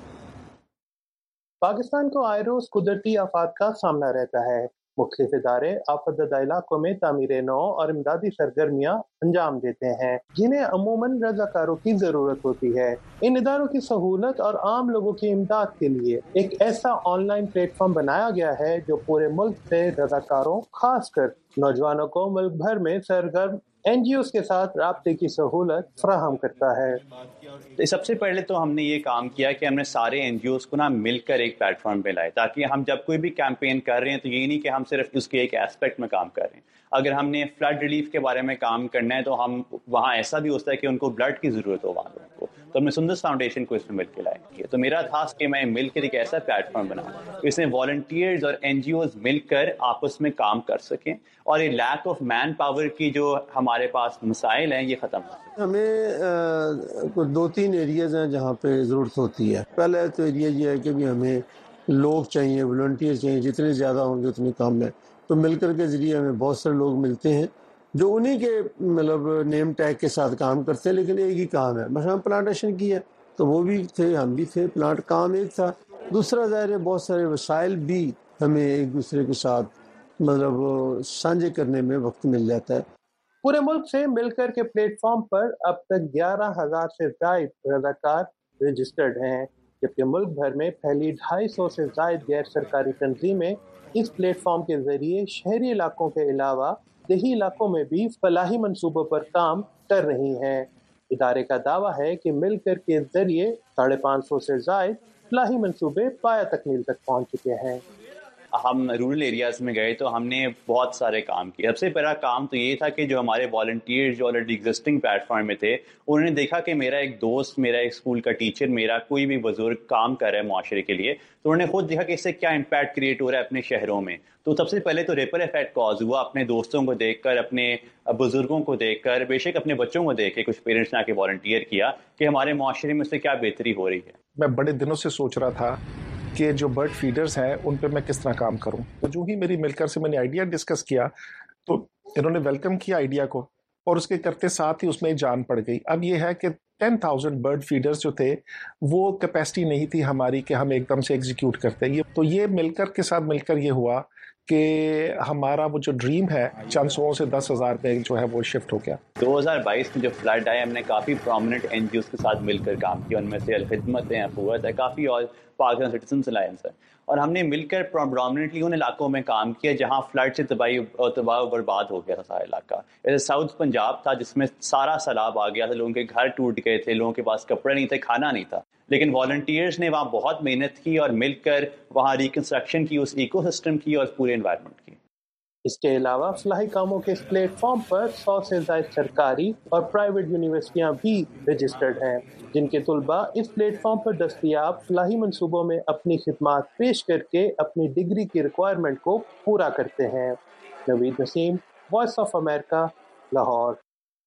پاکستان کو آئے روز قدرتی آفات کا سامنا رہتا ہے. مختلف ادارے آفت زدہ علاقوں میں تعمیر نو اور امدادی سرگرمیاں انجام دیتے ہیں جنہیں عموماً رضاکاروں کی ضرورت ہوتی ہے. ان اداروں کی سہولت اور عام لوگوں کی امداد کے لیے ایک ایسا آن لائن پلیٹ فارم بنایا گیا ہے جو پورے ملک سے رضاکاروں خاص کر नौजवानों को मुल्क भर में सरगर्म एनजीओज के साथ राब्ते की सहूलत फराहम करता है। सबसे पहले तो हमने ये काम किया कि हमने सारे एनजीओज को ना मिलकर एक प्लेटफॉर्म पे लाए, ताकि हम जब कोई भी कैंपेन कर रहे हैं तो ये नहीं कि हम सिर्फ उसके एक एस्पेक्ट में काम कर रहे हैं। अगर हमने फ्लड रिलीफ के बारे में काम करना है तो हम वहाँ ऐसा भी होता है कि उनको ब्लड की ज़रूरत हो वहाँ लोगों को, तो हमने सुंदर फाउंडेशन को इसमें मिलकर लाए। तो मेरा था कि मैं मिलकर एक ऐसा प्लेटफॉर्म बनाऊँ इसमें वॉलंटियर्स और एनजीओज मिलकर आपस में काम कर सकें और ये लैक ऑफ मैन पावर की जो हमारे पास मसाइल हैं ये ख़त्म हो सकें। हमें कुछ दो तीन एरियाज हैं जहाँ पे ज़रूरत होती है। पहला तो एरिया ये है कि भी हमें लोग चाहिए, वॉलंटियर्स चाहिए, जितने ज़्यादा होंगे उतने कम है। तो मिलकर के ज़रिए हमें बहुत सारे लोग मिलते हैं जो उन्हीं के मतलब नेम टैग के साथ काम करते हैं, लेकिन एक ही काम है। मतलब हम प्लांटेशन की है तो वो भी थे, हम भी थे, प्लांट काम एक था। दूसरा ज़ाहिर है बहुत सारे वसाइल भी हमें एक दूसरे के साथ मतलब साझे करने में वक्त मिल जाता है। पूरे मुल्क से मिलकर के प्लेटफॉर्म पर अब तक ग्यारह हजार से जायद रज़ाकार रजिस्टर्ड हैं, जबकि मुल्क भर में फैली ढाई सौ से जायद गैर सरकारी तंजीमें इस प्लेटफॉर्म के जरिए शहरी इलाकों के अलावा देही इलाकों में भी फलाही मंसूबों पर काम कर रही हैं। इदारे का दावा है कि मिलकर के जरिए साढ़े पाँच सौ से जायद फलाही मंसूबे पाया तकमील तक पहुंच चुके हैं। हम रूरल एरियाज़ में गए तो हमने बहुत सारे काम किए। सबसे पहला काम तो ये था कि जो हमारे वॉलंटियर्स जो ऑलरेडी एग्जिस्टिंग प्लेटफॉर्म में थे, उन्होंने देखा कि मेरा एक दोस्त, मेरा एक स्कूल का टीचर, मेरा कोई भी बुजुर्ग काम कर रहा है मुआशरे के लिए, तो उन्होंने खुद देखा कि इससे क्या इम्पैक्ट क्रिएट हो रहा है अपने शहरों में। तो सबसे पहले तो रिपल इफेक्ट कॉज हुआ अपने दोस्तों को देखकर, अपने बुजुर्गों को देखकर, बेशक अपने बच्चों को देख के कुछ पेरेंट्स ने आके वॉलंटियर किया कि हमारे मुआशरे में उससे क्या बेहतरी हो रही है। मैं बड़े दिनों से सोच रहा था कि जो बर्ड फीडर्स हैं उन पे मैं किस तरह काम करूं। तो जो ही मेरी मिलकर से मैंने आइडिया डिस्कस किया तो इन्होंने वेलकम किया आइडिया को, और उसके करते साथ ही उसमें जान पड़ गई। अब ये है कि टेन थाउजेंड बर्ड फीडर्स जो थे वो कैपेसिटी नहीं थी हमारी कि हम एकदम से एग्जीक्यूट करते। ये तो ये मिलकर के साथ मिलकर ये हुआ कि हमारा वो जो ड्रीम है चंद सौ से दस हज़ार में जो है वो शिफ्ट हो गया। दो हज़ार बाईस में जो फ्लड आया हमने काफ़ी प्रोमिनेंट एनजीओ के साथ मिलकर काम किया। उनमें से अल-खिदमत है, अखुवत है, काफ़ी और पाकिस्तान सिटीजन्स अलायंस है, और हमने मिलकर प्रोमिनेंटली उन इलाकों में काम किया जहाँ फ्लड से तबाही और तबाह बर्बाद हो गया था सारा इलाका। जैसे साउथ पंजाब था जिसमें सारा सैलाब आ गया था, लोगों के घर टूट गए थे, लोगों के पास कपड़े नहीं थे, खाना नहीं था, लेकिन वॉलंटियर्स ने वहाँ बहुत मेहनत की और मिलकर वहाँ रिकंस्ट्रक्शन की, उस इकोसिस्टम की और पूरे एनवायरनमेंट की। इसके अलावा फलाही कामों के इस प्लेटफॉर्म पर सौ से ज्यादा सरकारी और प्राइवेट यूनिवर्सिटियां भी रजिस्टर्ड हैं, जिनके तुलबा इस प्लेटफॉर्म पर दस्तयाब फलाही मंसूबों में अपनी खिदमात पेश करके अपनी डिग्री की रिक्वायरमेंट को पूरा करते हैं। Naveed Naseem, Voice of America, Lahore.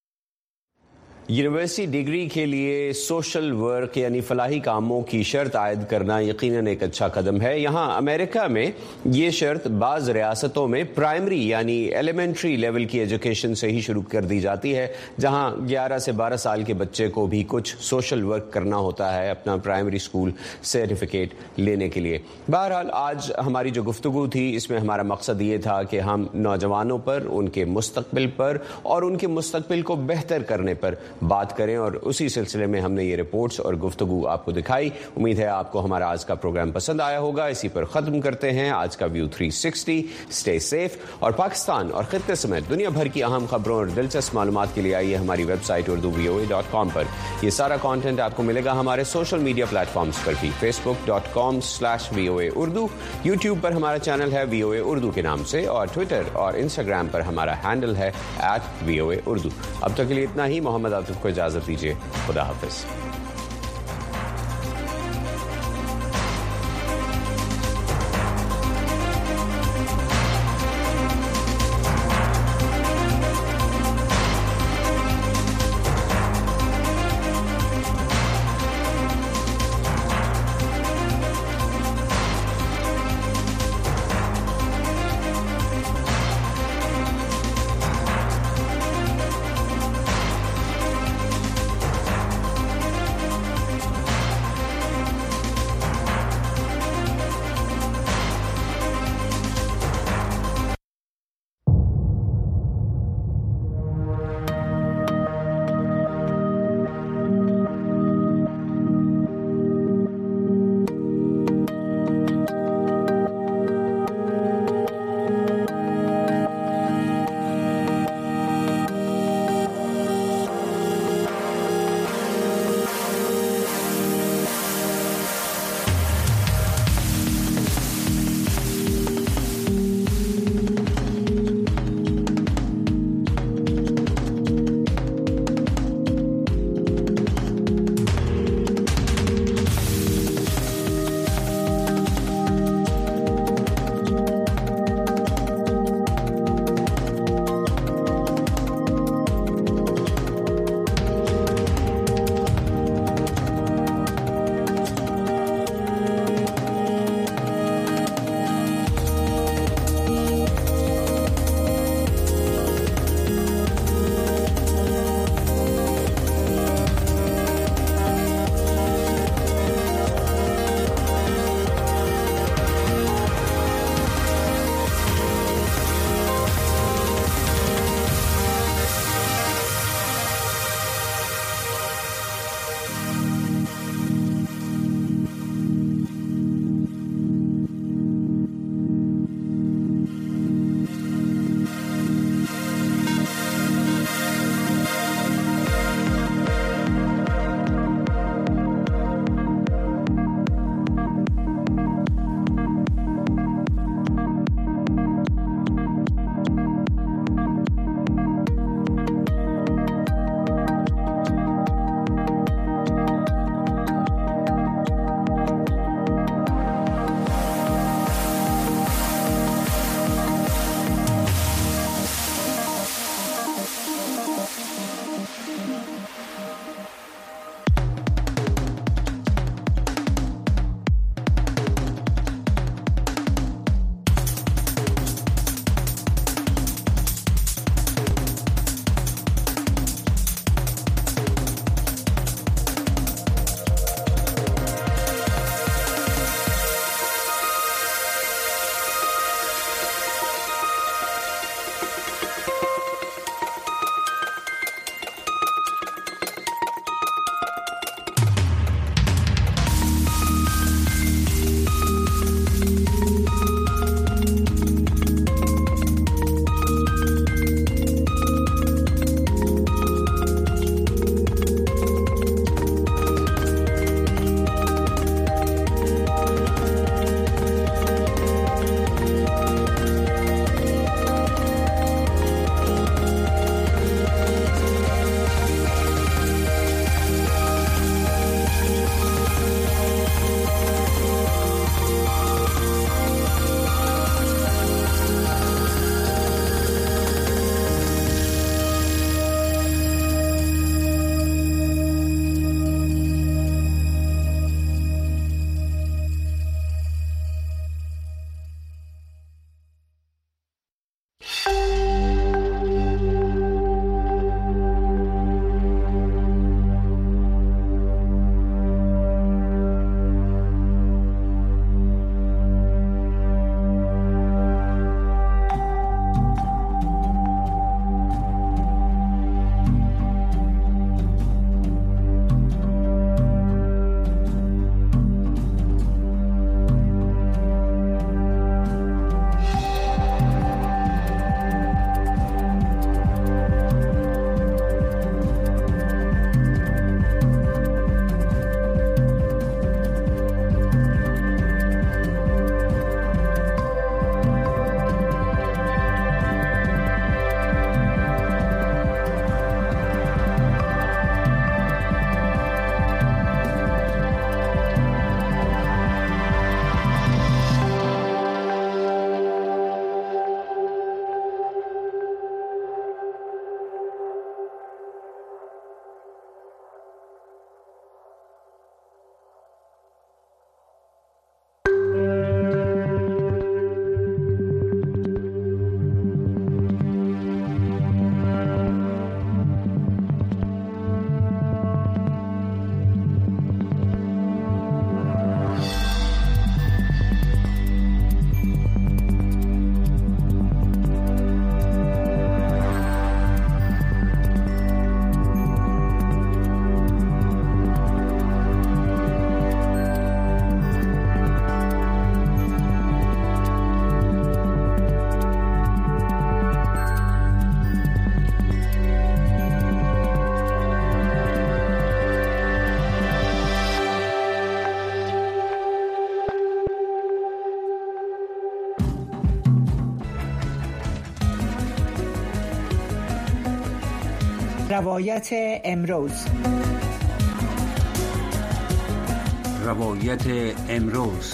University degree के लिए सोशल वर्क यानी फलाही कामों की शर्त आयद करना यकीनन एक अच्छा कदम है। यहाँ अमेरिका में ये शर्त बाज़ रियासतों में प्राइमरी यानी एलिमेंट्री लेवल की एजुकेशन से ही शुरू कर दी जाती है, जहाँ ग्यारह से बारह साल के बच्चे को भी कुछ सोशल वर्क करना होता है अपना प्राइमरी स्कूल सर्टिफिकेट लेने के लिए। बहरहाल आज हमारी जो गुफ्तगू थी इसमें हमारा मकसद ये था कि हम नौजवानों पर, उनके मुस्तकबिल पर और उनके मुस्तकबिल को बेहतर करने पर बात करें, और उसी सिलसिले में हमने ये रिपोर्ट्स और गुफ्तगू आपको दिखाई। उम्मीद है आपको हमारा आज का प्रोग्राम पसंद आया होगा। इसी पर ख़त्म करते हैं आज का view three sixty. Stay safe, और पाकिस्तान और खित्ते समेत दुनिया भर की अहम खबरों और दिलचस्प मालूमात के लिए आइए हमारी website Urdu V O A dot com पर। यह सारा कॉन्टेंट आपको मिलेगा हमारे सोशल मीडिया प्लेटफॉर्म्स पर भी, Facebook dot com slash V O A Urdu, YouTube पर हमारा चैनल है वी ओ ए उर्दू के नाम से, और ट्विटर और इंस्टाग्राम पर हमारा हैंडल है at V O A Urdu. अब तक के लिए इतना ही। मोहम्मद आतिफ को इजाजत दीजिए। खुदा हाफिज। روایت امروز روایت امروز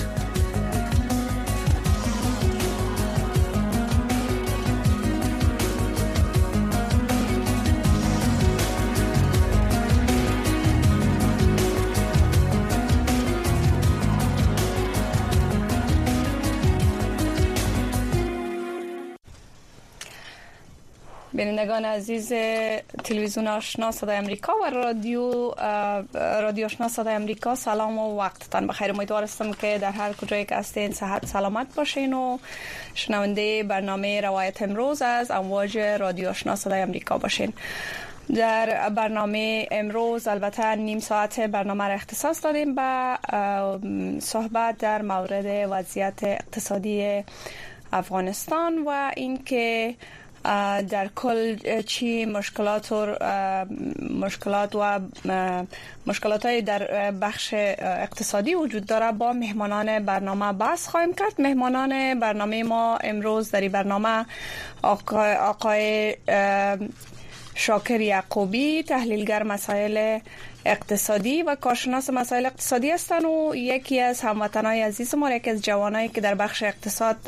بینندگان عزیز تلویزیون آشنا صدای امریکا و رادیو رادیو آشنا صدای امریکا، سلام و وقتتان بخیر. امیدوارم که در هر کجایی که هستین صحت سلامت باشین و شنونده برنامه روایت امروز از امواج رادیو آشنا صدای امریکا باشین. در برنامه امروز البته نیم ساعت برنامه را اختصاص دادیم به صحبت در مورد وضعیت اقتصادی افغانستان و اینکه در کل چی مشکلات و مشکلات و مشکلات های در بخش اقتصادی وجود داره. با مهمانان برنامه بحث خواهیم کرد. مهمانان برنامه ما امروز در این برنامه آقای, آقای شاکر یعقوبی، تحلیلگر مسائل اقتصادی و کارشناس مسائل اقتصادی هستند و یکی از هموطنان عزیز ما، یکی از جوانایی که در بخش اقتصاد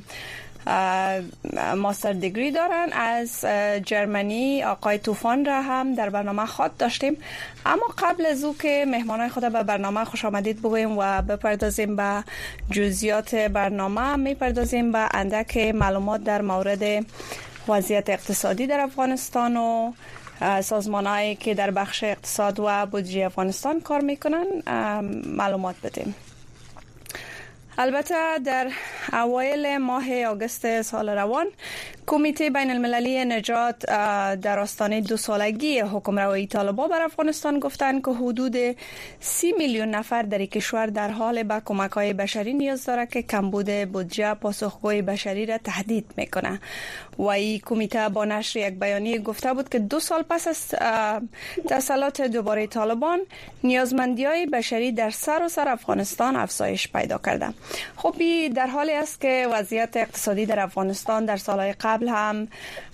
ماستر دیگری دارن از جرمنی. آقای طوفان را هم در برنامه خود داشتیم. اما قبل از او که مهمانای خود به برنامه خوش آمدید بگوییم و بپردازیم به جزئیات برنامه، میپردازیم به اندک معلومات در مورد وضعیت اقتصادی در افغانستان و سازمانهایی که در بخش اقتصاد و بودجه افغانستان کار میکنن معلومات بدیم. البته در اوایل ماه آگوست سال روان کمیته بین المللی نجات در آستانه دو سالگی حکمروایی طالبان بر افغانستان گفتند که حدود سی میلیون نفر در کشور در حال به کمک‌های بشری نیاز دارد که کمبود بودجه پاسخگوی بشری را تهدید میکنه. و این کمیته با نشر یک بیانیه گفته بود که دو سال پس از تسلط دوباره طالبان نیازمندی‌های بشری در سراسر افغانستان افزایش پیدا کرده. خب این در حالی است که وضعیت اقتصادی در افغانستان در سالهای قبل هم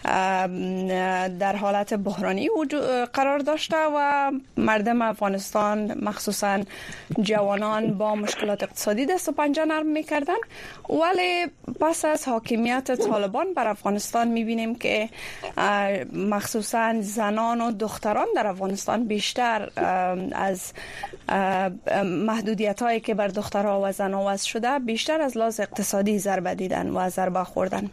در حالت بحرانی قرار داشته و مردم افغانستان مخصوصا جوانان با مشکلات اقتصادی دست و پنجه نرم می‌کردند. ولی پس از حاکمیت طالبان بر افغانستان می‌بینیم که مخصوصا زنان و دختران در افغانستان بیشتر از محدودیت‌هایی که بر دخترها و زنان وضع شده بیشتر از لحاظ اقتصادی ضربه دیدن و ضربه خوردن.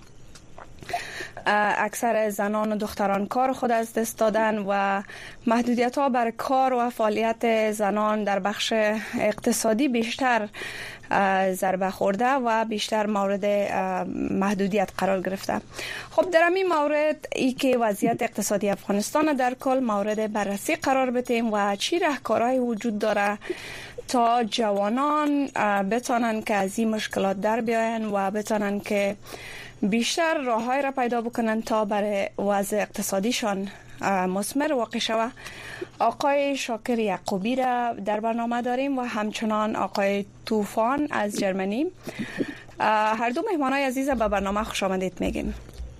اکثر زنان و دختران کار خود از دست دادن و محدودیت‌ها بر کار و فعالیت زنان در بخش اقتصادی بیشتر ضربه خورده و بیشتر مورد محدودیت قرار گرفته. خب در این مورد ای که وضعیت اقتصادی افغانستان در کل مورد بررسی قرار بدیم و چی راهکارهایی وجود داره تا جوانان بتونن که از این مشکلات در بیاین و بتونن که بیشتر راههای را پیدا بکنن تا برای وضع اقتصادیشان مثمر واقع شود. آقای شاکر یعقوبی را در برنامه داریم و همچنان آقای طوفان از جرمنی. هر دو مهمانای عزیز به برنامه خوش آمدید میگیم.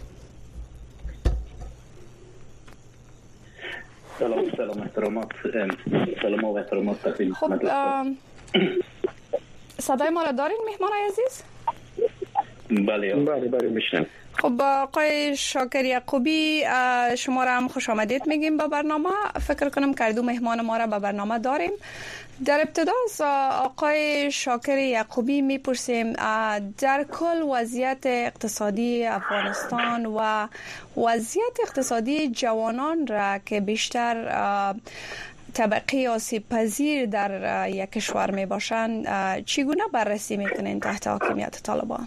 سلام سلام احترامات سلام و احترامات تقدیم خب صدای ما را دارین مهمانای عزیز؟ بله بله بله میشنم. خب آقای شاکر یعقوبی شما را هم خوش آمدید میگیم به برنامه. فکر کنم که دو مهمان ما را به برنامه داریم. در ابتدا از آقای شاکر یعقوبی میپرسیم در کل وضعیت اقتصادی افغانستان و وضعیت اقتصادی جوانان را که بیشتر طبقه آسیب پذیر در یک کشور می باشند چگونه بررسی میکنین تحت حاکمیت طالبان؟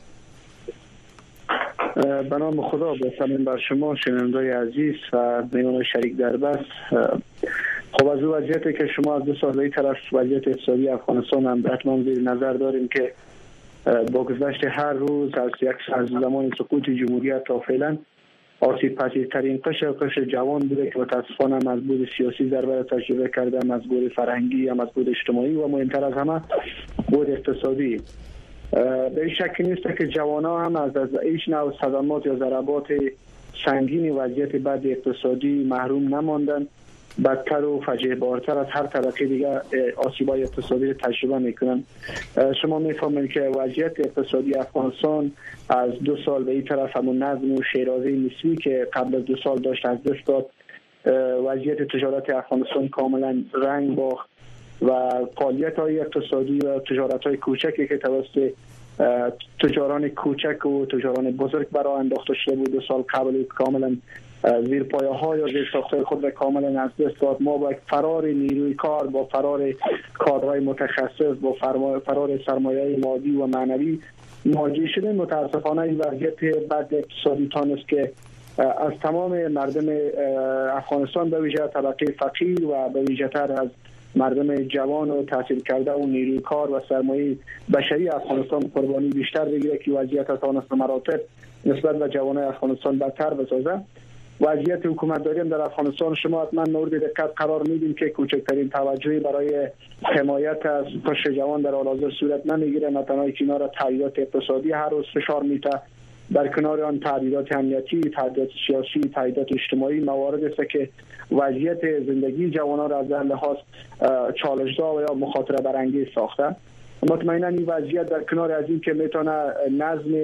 به نام خدا، با سلام بر شما شنوندگان عزیز و میهمان شریک در بحث. خب از وضعیتی که شما از دو سال طرف وضعیت اقتصادی افغانستان هم حتما زیر نظر داریم که با گذشت هر روز از یک از زمان سقوط جمهوریت تا فعلا آسیب پذیرترین قشر قشر جوان بوده که متاسفانه هم از بود سیاسی ضربه را تجربه کرده، هم از بود فرهنگی، هم از بود اجتماعی و مهمتر از همه بود اقتصادی. به این شک نیست که جوانان هم از از هیچ نوع صدمات یا ضربات سنگین وضعیت بد اقتصادی محروم نماندن، بدتر و فجیع بارتر از هر طبقه دیگه آسیب‌های اقتصادی رو تجربه میکنن. شما میفهمید که وضعیت اقتصادی افغانستان از دو سال به این طرف همون نظم و شیرازه نسبی که قبل از دو سال داشت از دست داد. وضعیت تجارت افغانستان کاملا رنگ باخت و فعالیت‌های اقتصادی و تجارت‌های کوچکی که توسط تجاران کوچک و تجاران بزرگ برای انداخته شده بود دو سال قبل کاملا زیر پایه ها یا زیر ساخته خود را کاملا از دست داد. ما با فرار نیروی کار، با فرار کادرهای متخصص، با فرار سرمایه مادی و معنوی مواجه شدیم. متاسفانه این وضعیت بد اقتصادی تانست که از تمام مردم افغانستان به ویژه طبقه فقیر و به ویژه تر از مردم جوان و تحصیل کرده و نیروی کار و سرمایه بشری افغانستان قربانی بیشتر بگیره که وضعیت تانست مراتب نسبت به جوانای افغانستان بدتر بسازه. وضعیت حکومتداری هم در افغانستان شما حتما مورد دقت قرار میدیم که کوچکترین توجهی برای حمایت از قشر جوان در حال حاضر صورت نمیگیره. نه تنها کنار تغییرات اقتصادی هر روز فشار میته، در کنار آن تغییرات امنیتی، تغییرات سیاسی، تغییرات اجتماعی موارد است که وضعیت زندگی جوانان را از هر لحاظ چالش‌زا و یا مخاطره برانگیز ساخته. مطمئنا این وضعیت در کنار از این که میتونه نظم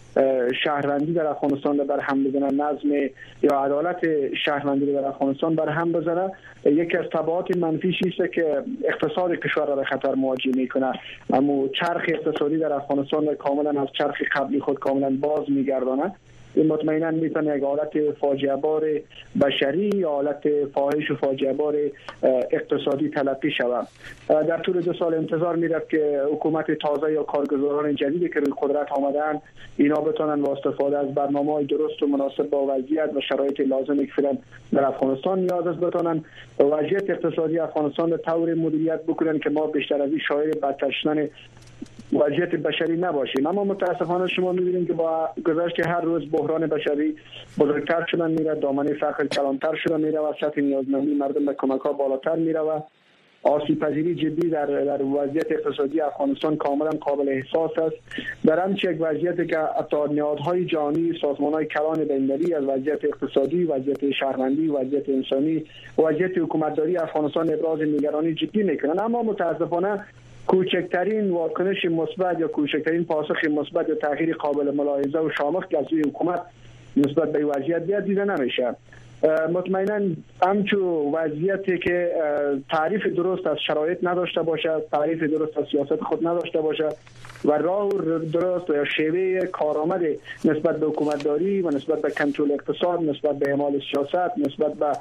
شهروندی در افغانستان رو برهم بزنه، نظم یا عدالت شهروندی رو در افغانستان برهم بزنه، یکی از تبعات منفیش است که اقتصاد کشور را به خطر مواجه میکنه. اما چرخ اقتصادی در افغانستان را کاملا از چرخ قبلی خود کاملا باز میگردانه. این مطمئنا میتونه یک حالت فاجعه بار بشری یا حالت فاحش و فاجعه بار اقتصادی تلقی شود. در طول دو سال انتظار میرفت که حکومت تازه یا کارگزاران جدیدی که روی قدرت آمدن اینا بتونن با استفاده از برنامه‌های درست و مناسب با وضعیت و شرایط لازمی که فعلا در افغانستان نیاز است بتونن وضعیت اقتصادی افغانستان به طور مدیریت بکنن که ما بیشتر از این شاهد بدتر شدن وضعیت بشری نباشیم. اما متاسفانه شما می‌بینید که با گذشت هر روز بحران بشری بزرگتر شدن میره، دامنه فقر کلانتر شدن میره و سطح نیازمندی مردم به کمک‌ها بالاتر میره و آسیب پذیری جدی در در وضعیت اقتصادی افغانستان کاملا قابل احساس است. در همچین یک وضعیتی که حتی نهادهای جهانی، سازمان‌های کلان بین‌المللی از وضعیت اقتصادی، وضعیت شهروندی، وضعیت انسانی، وضعیت حکومتداری افغانستان ابراز نگرانی جدی میکنن. اما متاسفانه کوچکترین واکنش مثبت یا کوچکترین پاسخ مثبت یا تغییر قابل ملاحظه و شامخ که از سوی حکومت نسبت به وضعیت بیاد دیده نمیشه. مطمئنا همچون وضعیتی که تعریف درست از شرایط نداشته باشه، تعریف درست از سیاست خود نداشته باشه و راه درست یا شیوه کارآمد نسبت به حکومتداری و نسبت به کنترل اقتصاد، نسبت به اعمال سیاست، نسبت به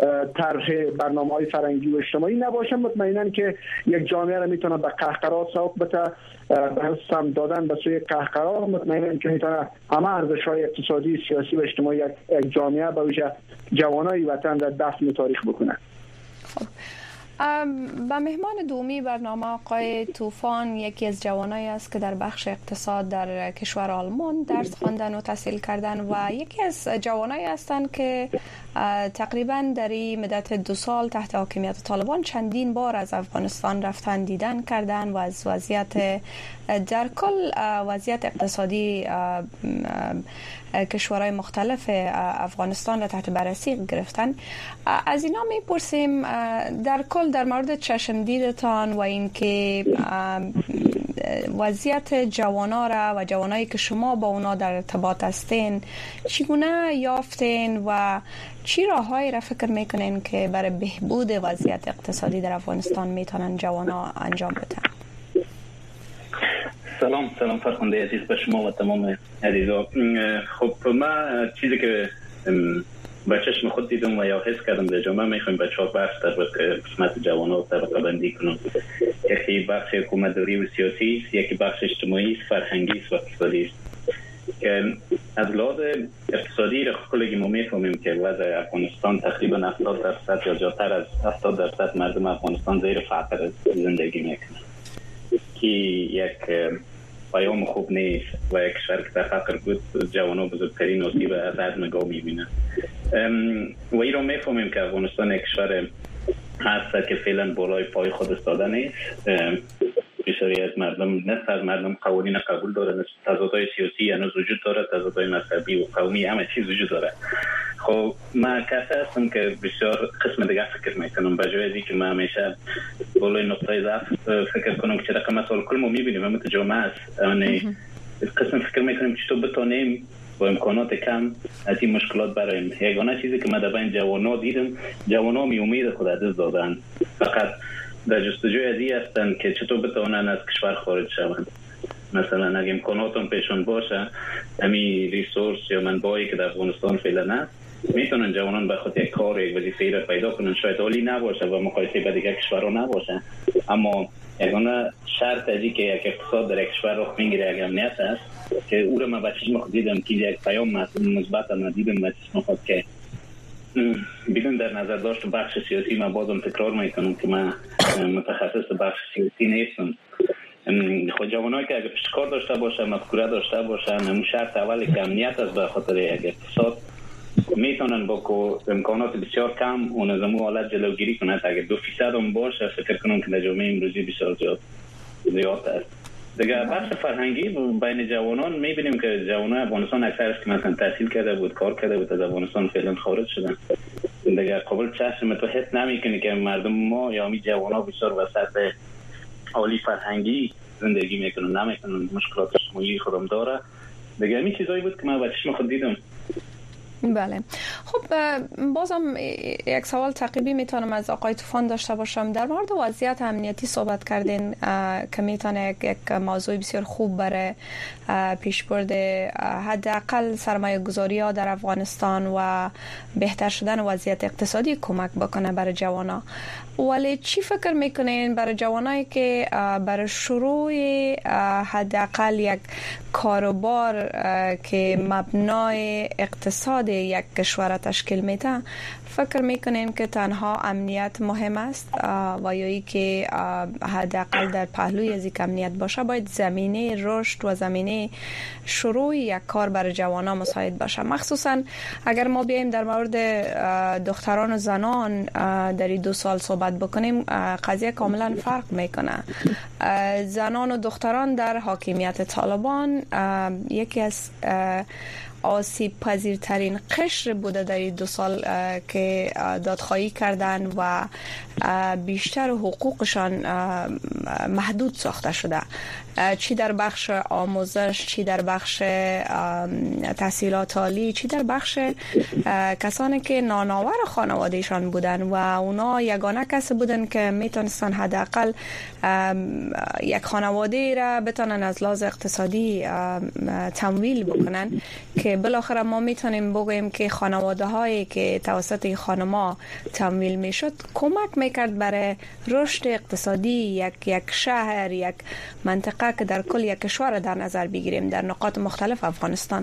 طرح برنامه‌های فرهنگی و اجتماعی نباشه، مطمئنا که یک جامعه را میتونه به قهقرا سوق بده، به سمت دادن به سوی قهقرا. مطمئنا که میتونه همه ارزش‌های اقتصادی، سیاسی و اجتماعی یک جامعه به ویژه جوانای وطن را دفن تاریخ بکنه. خب با مهمان دومی برنامه آقای طوفان یکی از جوانایی است که در بخش اقتصاد در کشور آلمان درس خواندن و تحصیل کردن و یکی از جوانایی هستند که تقریبا در این مدت دو سال تحت حاکمیت طالبان چندین بار از افغانستان رفتن دیدن کردن و از وضعیت در کل وضعیت اقتصادی کشورهای مختلف افغانستان را تحت بررسی گرفتن. از اینا میپرسیم در کل در مورد چشم دیدتان و اینکه وضعیت جوانا را و جوانایی که شما با اونا در ارتباط هستین چگونه یافتین و چی راههایی را فکر میکنین که برای بهبود وضعیت اقتصادی در افغانستان میتونن جوانا انجام بدن؟ سلام سلام فرخنده عزیز به شما و تمام عزیزا. خب من چیزی که با چشم خود دیدم و یا حس کردم در جامعه میخوایم به چهار بخش در قسمت جوانا و طبقه بندی کنم. یکی بخش حکومتداری و سیاسی است، یکی بخش اجتماعی، فرهنگی و اقتصادی است. که از لحاظ اقتصادی را کلگی ما میفهمیم که وضع افغانستان تقریبا هفتاد درصد یا جاتر از هفتاد درصد مردم افغانستان زیر فقر زندگی میکنند که یک پیام خوب نیست و یک کشور که در فقر بود جوانان بزرگترین آسیب از هر نگاه میبینه و این را میفهمیم که افغانستان یک کشور هست که فعلا بالای پای خود ایستاده نیست بسیاری از مردم نصف از مردم قوانین قبول دارن، تضادهای سیاسی هنوز وجود داره، تضادهای مذهبی و قومی همه چیز وجود داره. خب من کسی هستم که بسیار قسم دیگه فکر میکنم، بجای از اینکه من همیشه بالای نقطه ضعف فکر کنم که چه رقم مسائل کل ما میبینیم همه تو جامعه است، یعنی قسم فکر میکنیم چطور بتونیم با امکانات کم از این مشکلات برایم. یگانه چیزی که من در بین جوانا دیدم، جوانا می امید خود از دادن، فقط در جستجوی از این هستن که چطور بتونن از کشور خارج شوند. مثلا اگه امکاناتون پیشون باشه، همین ریسورس یا منبعی که در افغانستان فعلا هست، میتونن جوانان به خود یک کار یک وظیفه‌ای را پیدا کنن. شاید عالی نباشه و مقایسه با دیگر کشورها نباشه، اما یگانه شرط از این که یک اقتصاد در یک کشور رخ میگیره یک امنیت است که او را من به چشم خود دیدم که یک پیام مثبت من دیدم به چشم خود که بدون در نظر داشت بخش سیاسی. من بازم تکرار میکنم که من متخصص بخش سیاسی نیستم. خود جوانایی که اگه پشتکار داشته باشه، مفکوره داشته باشه، همون شرط اولی که امنیت است به خاطر یک اقتصاد، میتونن با امکانات بسیار کم اون از امو حالت جلوگیری کنند. اگه دو فیصد هم باشه فکر کنم که در جامعه امروزی بسیار زیاد زیاد است. دیگه بحث فرهنگی بین جوانان میبینیم که جوانان افغانستان اکثرش که مثلا تحصیل کرده بود، کار کرده بود، از افغانستان فعلا خارج شدن. دیگه قابل چشم تو حس نمیکنه که مردم ما یا می جوانا بسیار وسط عالی فرهنگی زندگی میکنن، نمیکنن، مشکلات اجتماعی خودم داره. دیگه همین چیزایی بود که من با چشم خود دیدم. بله. خب بازم یک سوال تعقیبی میتونم از آقای طوفان داشته باشم. در مورد وضعیت امنیتی صحبت کردین که میتونه یک موضوع بسیار خوب برای پیشبرد حداقل سرمایه گذاری ها در افغانستان و بهتر شدن وضعیت اقتصادی کمک بکنه برای جوانا. ولی چی فکر میکنین برای جوانایی که برای شروع حداقل یک کاروبار که مبنای اقتصاد یک کشور تشکیل میده، فکر میکنین که تنها امنیت مهم است و یا ای که حداقل در پهلوی از یک امنیت باشه باید زمینه رشد و زمینه شروع یک کار برای جوانان مساعد باشه؟ مخصوصا اگر ما بیایم در مورد دختران و زنان در این دو سال صحبت بکنیم، قضیه کاملا فرق میکنه. زنان و دختران در حاکمیت طالبان یکی از آسیب پذیرترین قشر بوده در این دو سال که دادخواهی کردن و بیشتر حقوقشان محدود ساخته شده، چی در بخش آموزش، چی در بخش تحصیلات عالی، چی در بخش کسانی که نانآور خانوادهشان بودن و اونا یگانه کسی بودن که میتونستن حداقل یک خانواده را بتونن از لحاظ اقتصادی تمویل بکنن، که بالاخره ما میتونیم بگوییم که خانواده هایی که توسط این خانما تمویل میشد کمک میکرد برای رشد اقتصادی یک یک شهر، یک منطقه که در کل یک کشور در نظر بگیریم در نقاط مختلف افغانستان.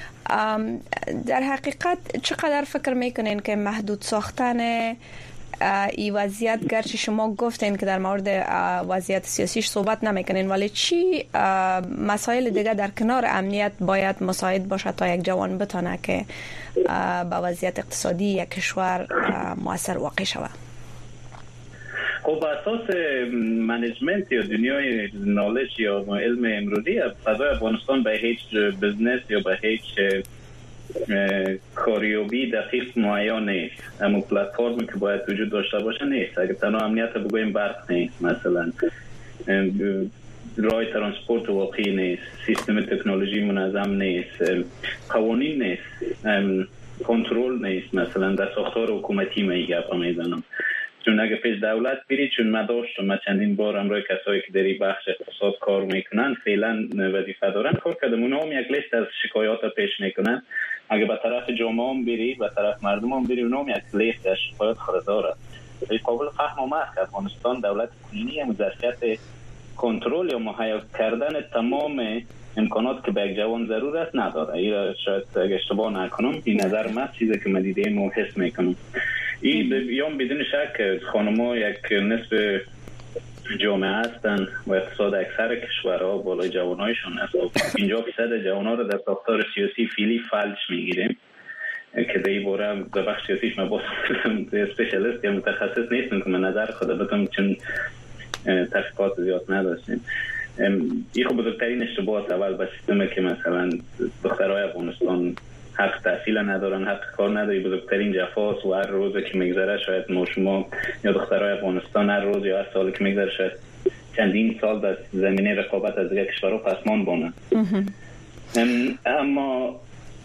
در حقیقت چقدر فکر میکنین که محدود ساختن این وضعیت، گرچه شما گفتین که در مورد وضعیت سیاسیش صحبت نمیکنین، ولی چی مسائل دیگه در کنار امنیت باید مساعد باشه تا یک جوان بتونه که با وضعیت اقتصادی یک کشور مؤثر واقع شود؟ خب اساس منیجمنت یا دنیای نالج یا علم امروزی فضای افغانستان به هیچ بزنس یا به هیچ کاریابی دقیق معین نیست. اما پلتفرمی که باید وجود داشته باشه نیست. اگر تنها امنیت بگوییم برق نیست، مثلا راه ترانسپورت واقعی نیست، سیستم تکنولوژی منظم نیست، قوانین نیست، کنترل نیست. مثلا در ساختار حکومتی من گپ میزنم، چون اگه پیش دولت بری، چون من داشتم من چندین بار همراه کسایی که در این بخش اقتصاد کار میکنن فعلا وظیفه دارن کار کردم، اونا هم یک لیست از شکایات پیش میکنن. اگه به طرف جامعه هم بری، به طرف مردم هم بری، اونا هم یک لیست از شکایات خود داره. این قابل فهم هم است که افغانستان دولت کنونی هم ظرفیت کنترل یا مهیا کردن تمام امکانات که به یک جوان ضرور است نداره. این شاید اگه اشتباه نکنم این نظر من چیزی که من دیدم و حس میکنم. این بیام بدون شک خانم‌ها یک نصف جامعه هستن و اقتصاد اکثر کشورها بالای جوانایشون است. پنجاه درصد جوان‌ها رو در ساختار سیاسی فعلی فلج میگیریم که در این باره در بخش سیاسیش من باز اسپشیالیست یا متخصص نیستم که من نظر خود بدم، چون تحقیقات زیاد نداشتیم. این خب بزرگترین اشتباهات اول به سیستمه که مثلا دخترای افغانستان حق تحصیل ندارن، حق کار نداری، بزرگترین جفاست و هر روز که میگذره شاید ما شما یا دخترای افغانستان هر روز یا هر سالی که میگذره شاید چندین سال در زمینه رقابت از دیگر کشورها پسمان بانه. اما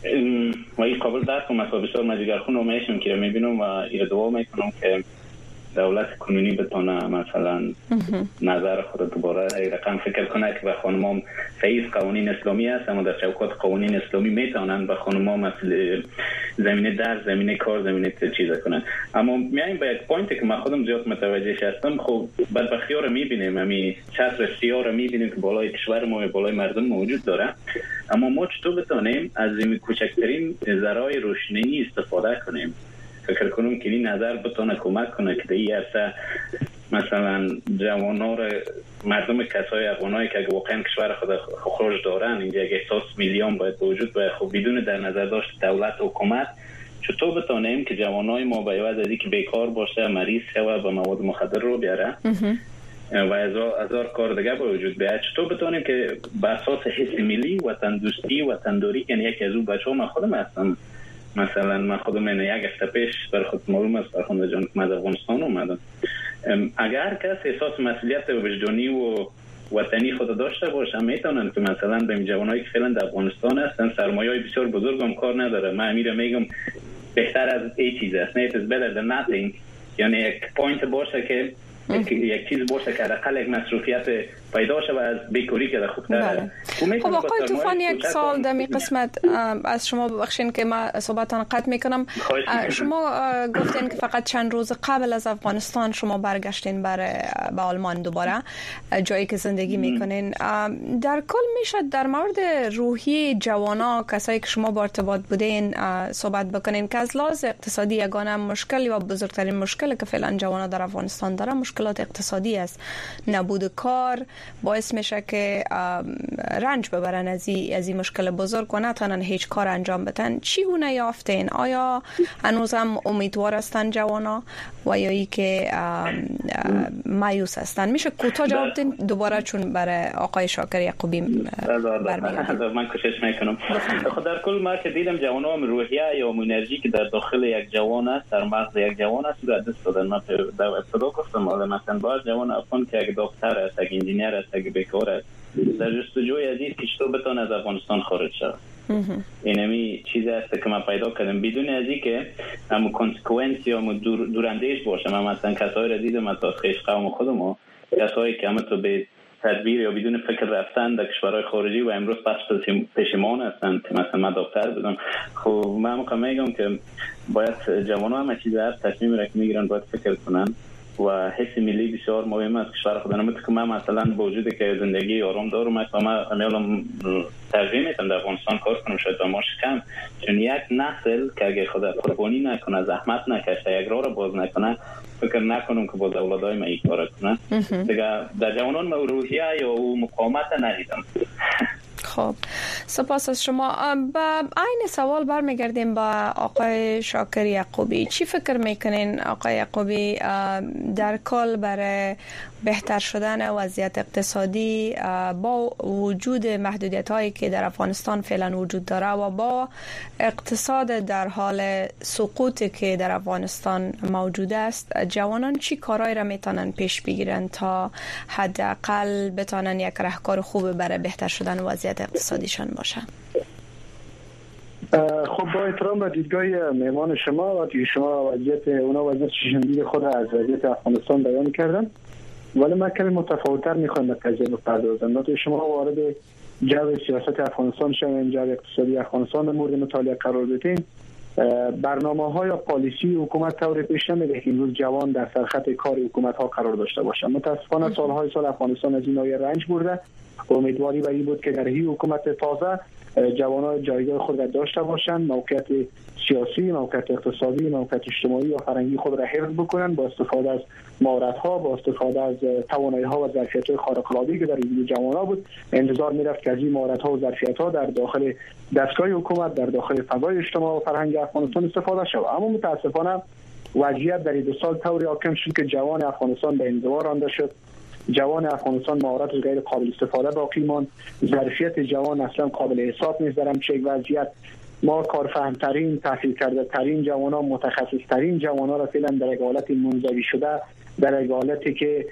و این قابل درک و مثلا بسیار مجگرخون رو میشم که میبینم و این دعا میکنم که دولت کنونی بتونه مثلا نظر خود دوباره رقم فکر کنه که به خانمام فیض قوانین اسلامی هست، اما در چوکات قوانین اسلامی میتونن به خانمام مثل زمینه در زمینه کار زمینه چیز کنن. اما میایم به یک پوینتی که من خودم زیاد متوجه هستم. خب بدبختی ها رو میبینیم، همین چتر سیاه رو میبینیم که بالای کشور ما و بالای مردم موجود داره، اما ما چطور بتونیم از این کوچکترین ذرای روشنی استفاده کنیم؟ فکر کنم که این نظر بتونه کمک کنه که این عرصه مثلا جوانان رو، مردم کسای افغانایی که واقعا کشور خود خروج دارن اینجا یک احساس میلیون باید وجود باید خب بدون در نظر داشت دولت و حکومت چطور بتونیم که جوانای ما به عوض از اینکه بیکار باشه مریض شوه به مواد مخدر رو بیاره و هزار کار دیگه با وجود بیاد، چطور بتونیم که بر اساس حس ملی وطن دوستی وطن داری، یعنی یکی از اون بچه‌ها من خودم هستم، مثلا من خودم این یک هفته پیش بر خود معلوم است فرخنده جان که من از افغانستان اومدم، اگر کس احساس مسئولیت وجدانی و وطنی خود داشته باشه میتونن که مثلا به جوانایی که فعلا در افغانستان هستن سرمایه‌ای بسیار بزرگ هم کار نداره، من امیر میگم بهتر از این چیز است، نه it is better than nothing، یعنی یک پوینت باشه که یک چیز باشه که حداقل یک مصروفیت پیدا شه و از بیکاری که خوبتره. خب آقای طوفان یک سال در می قسمت از شما ببخشین که ما صحبتان قطع میکنم. شما گفتین که فقط چند روز قبل از افغانستان شما برگشتین برای به آلمان دوباره جایی که زندگی میکنین. در کل میشه در مورد روحی جوانا کسایی که شما با ارتباط بودین صحبت بکنین که از لحاظ اقتصادی یگانه مشکل و بزرگترین مشکلی که فعلا جوانا در افغانستان دارن مشکلات اقتصادی است. نبود کار باعث میشه که رنج ببرن از این از این مشکل بزرگ و نتونن هیچ کار انجام بدن. چی گونه یافتین؟ آیا هنوز هم امیدوار هستن جوانا و یا ای که مایوس هستن؟ میشه کوتاه جواب بدین دوباره چون برای آقای شاکر یعقوبی برمیگردیم. من کوشش میکنم. خود در کل ما که دیدم جوانا هم روحیه یا انرژی که در داخل یک جوان است، در مغز یک جوان است رو دست دادن. من در ابتدا گفتم حالا مثلا باز جوان افغان که یک دکتر است، یک انجینیر است، یک بیکار است، در جستجوی از این که چطور بتونه از افغانستان خارج شود. اینمی چیزی است که من پیدا کردم بدون از این که هم کنسکوئنس یا دور دوراندیش باشه. من مثلا کسایی را دیدم از خیش قوم خودم، کسایی که هم تو به تدبیر یا بدون فکر رفتن در کشورهای خارجی و امروز پس پشیمان هستن که مثلا من دکتر بودم. خب من موقع میگم که باید جوانان هم چیزی هست تصمیم را که میگیرن باید فکر کنن و حس ملی بسیار مهم است. کشور خود نمی‌تونه که من مثلا با وجودی که زندگی آرام دارم و من امیالم ترجیح میدم در افغانستان کار کنم شاید با ماش کم، چون یک نسل که اگه خود قربانی نکنه زحمت نکشه یک راه رو باز نکنه فکر نکنم که با اولادای من این کار کنه دیگه. در جوانان من روحیه یا مقاومت ندیدم. خب سپاس از شما. با عین سوال برمیگردیم با آقای شاکر یعقوبی. چی فکر میکنین آقای یعقوبی در کل برای بهتر شدن وضعیت اقتصادی با وجود محدودیت هایی که در افغانستان فعلا وجود داره و با اقتصاد در حال سقوطی که در افغانستان موجود است، جوانان چی کارهایی را میتونن پیش بگیرن تا حداقل بتونن یک راهکار خوب برای بهتر شدن وضعیت اقتصادیشان باشه؟ خب با احترام به دیدگاه مهمان شما و که شما وضعیت اونا وضعیت ششندید خود از وضعیت افغانستان بیان کردن، ولی من کمی متفاوت‌تر میخوام به قضیه بپردازم. وقتی شما وارد جو سیاست افغانستان شدین، جو اقتصادی افغانستان مورد مطالعه قرار بدین، برنامه‌ها یا پالیسی حکومت طور پیش نمیره که امروز جوان در سرخط کار حکومت‌ها قرار داشته باشه. متأسفانه سالهای سال افغانستان از این نوع رنج برده. امیدواری به این بود که در این حکومت تازه جوانان جایگاه خود را داشته باشند، موقعیت سیاسی، موقعیت اقتصادی، موقعیت اجتماعی و فرهنگی خود را حفظ بکنند با استفاده از مهارت‌ها، با استفاده از توانایی‌ها و ظرفیت‌های خارق‌العاده که در این جوانان بود. انتظار می‌رفت که از این مهارت‌ها و ظرفیت‌ها در داخل دستگاه حکومت، در داخل فضای اجتماع و فرهنگ افغانستان استفاده شود. اما متأسفانه وضعیت در این دو سال طوری حاکم شد که جوان افغانستان به انزوا رانده شد جوان افغانستان مهارت غیر قابل استفاده باقی ماند. ظرفیت جوان اصلا قابل حساب نیست در همچین وضعیت. ما کارفهمترین، تحصیل کرده ترین جوان ها، متخصص ترین جوان ها را فعلا در یک حالت منزوی شده، در یک حالتی که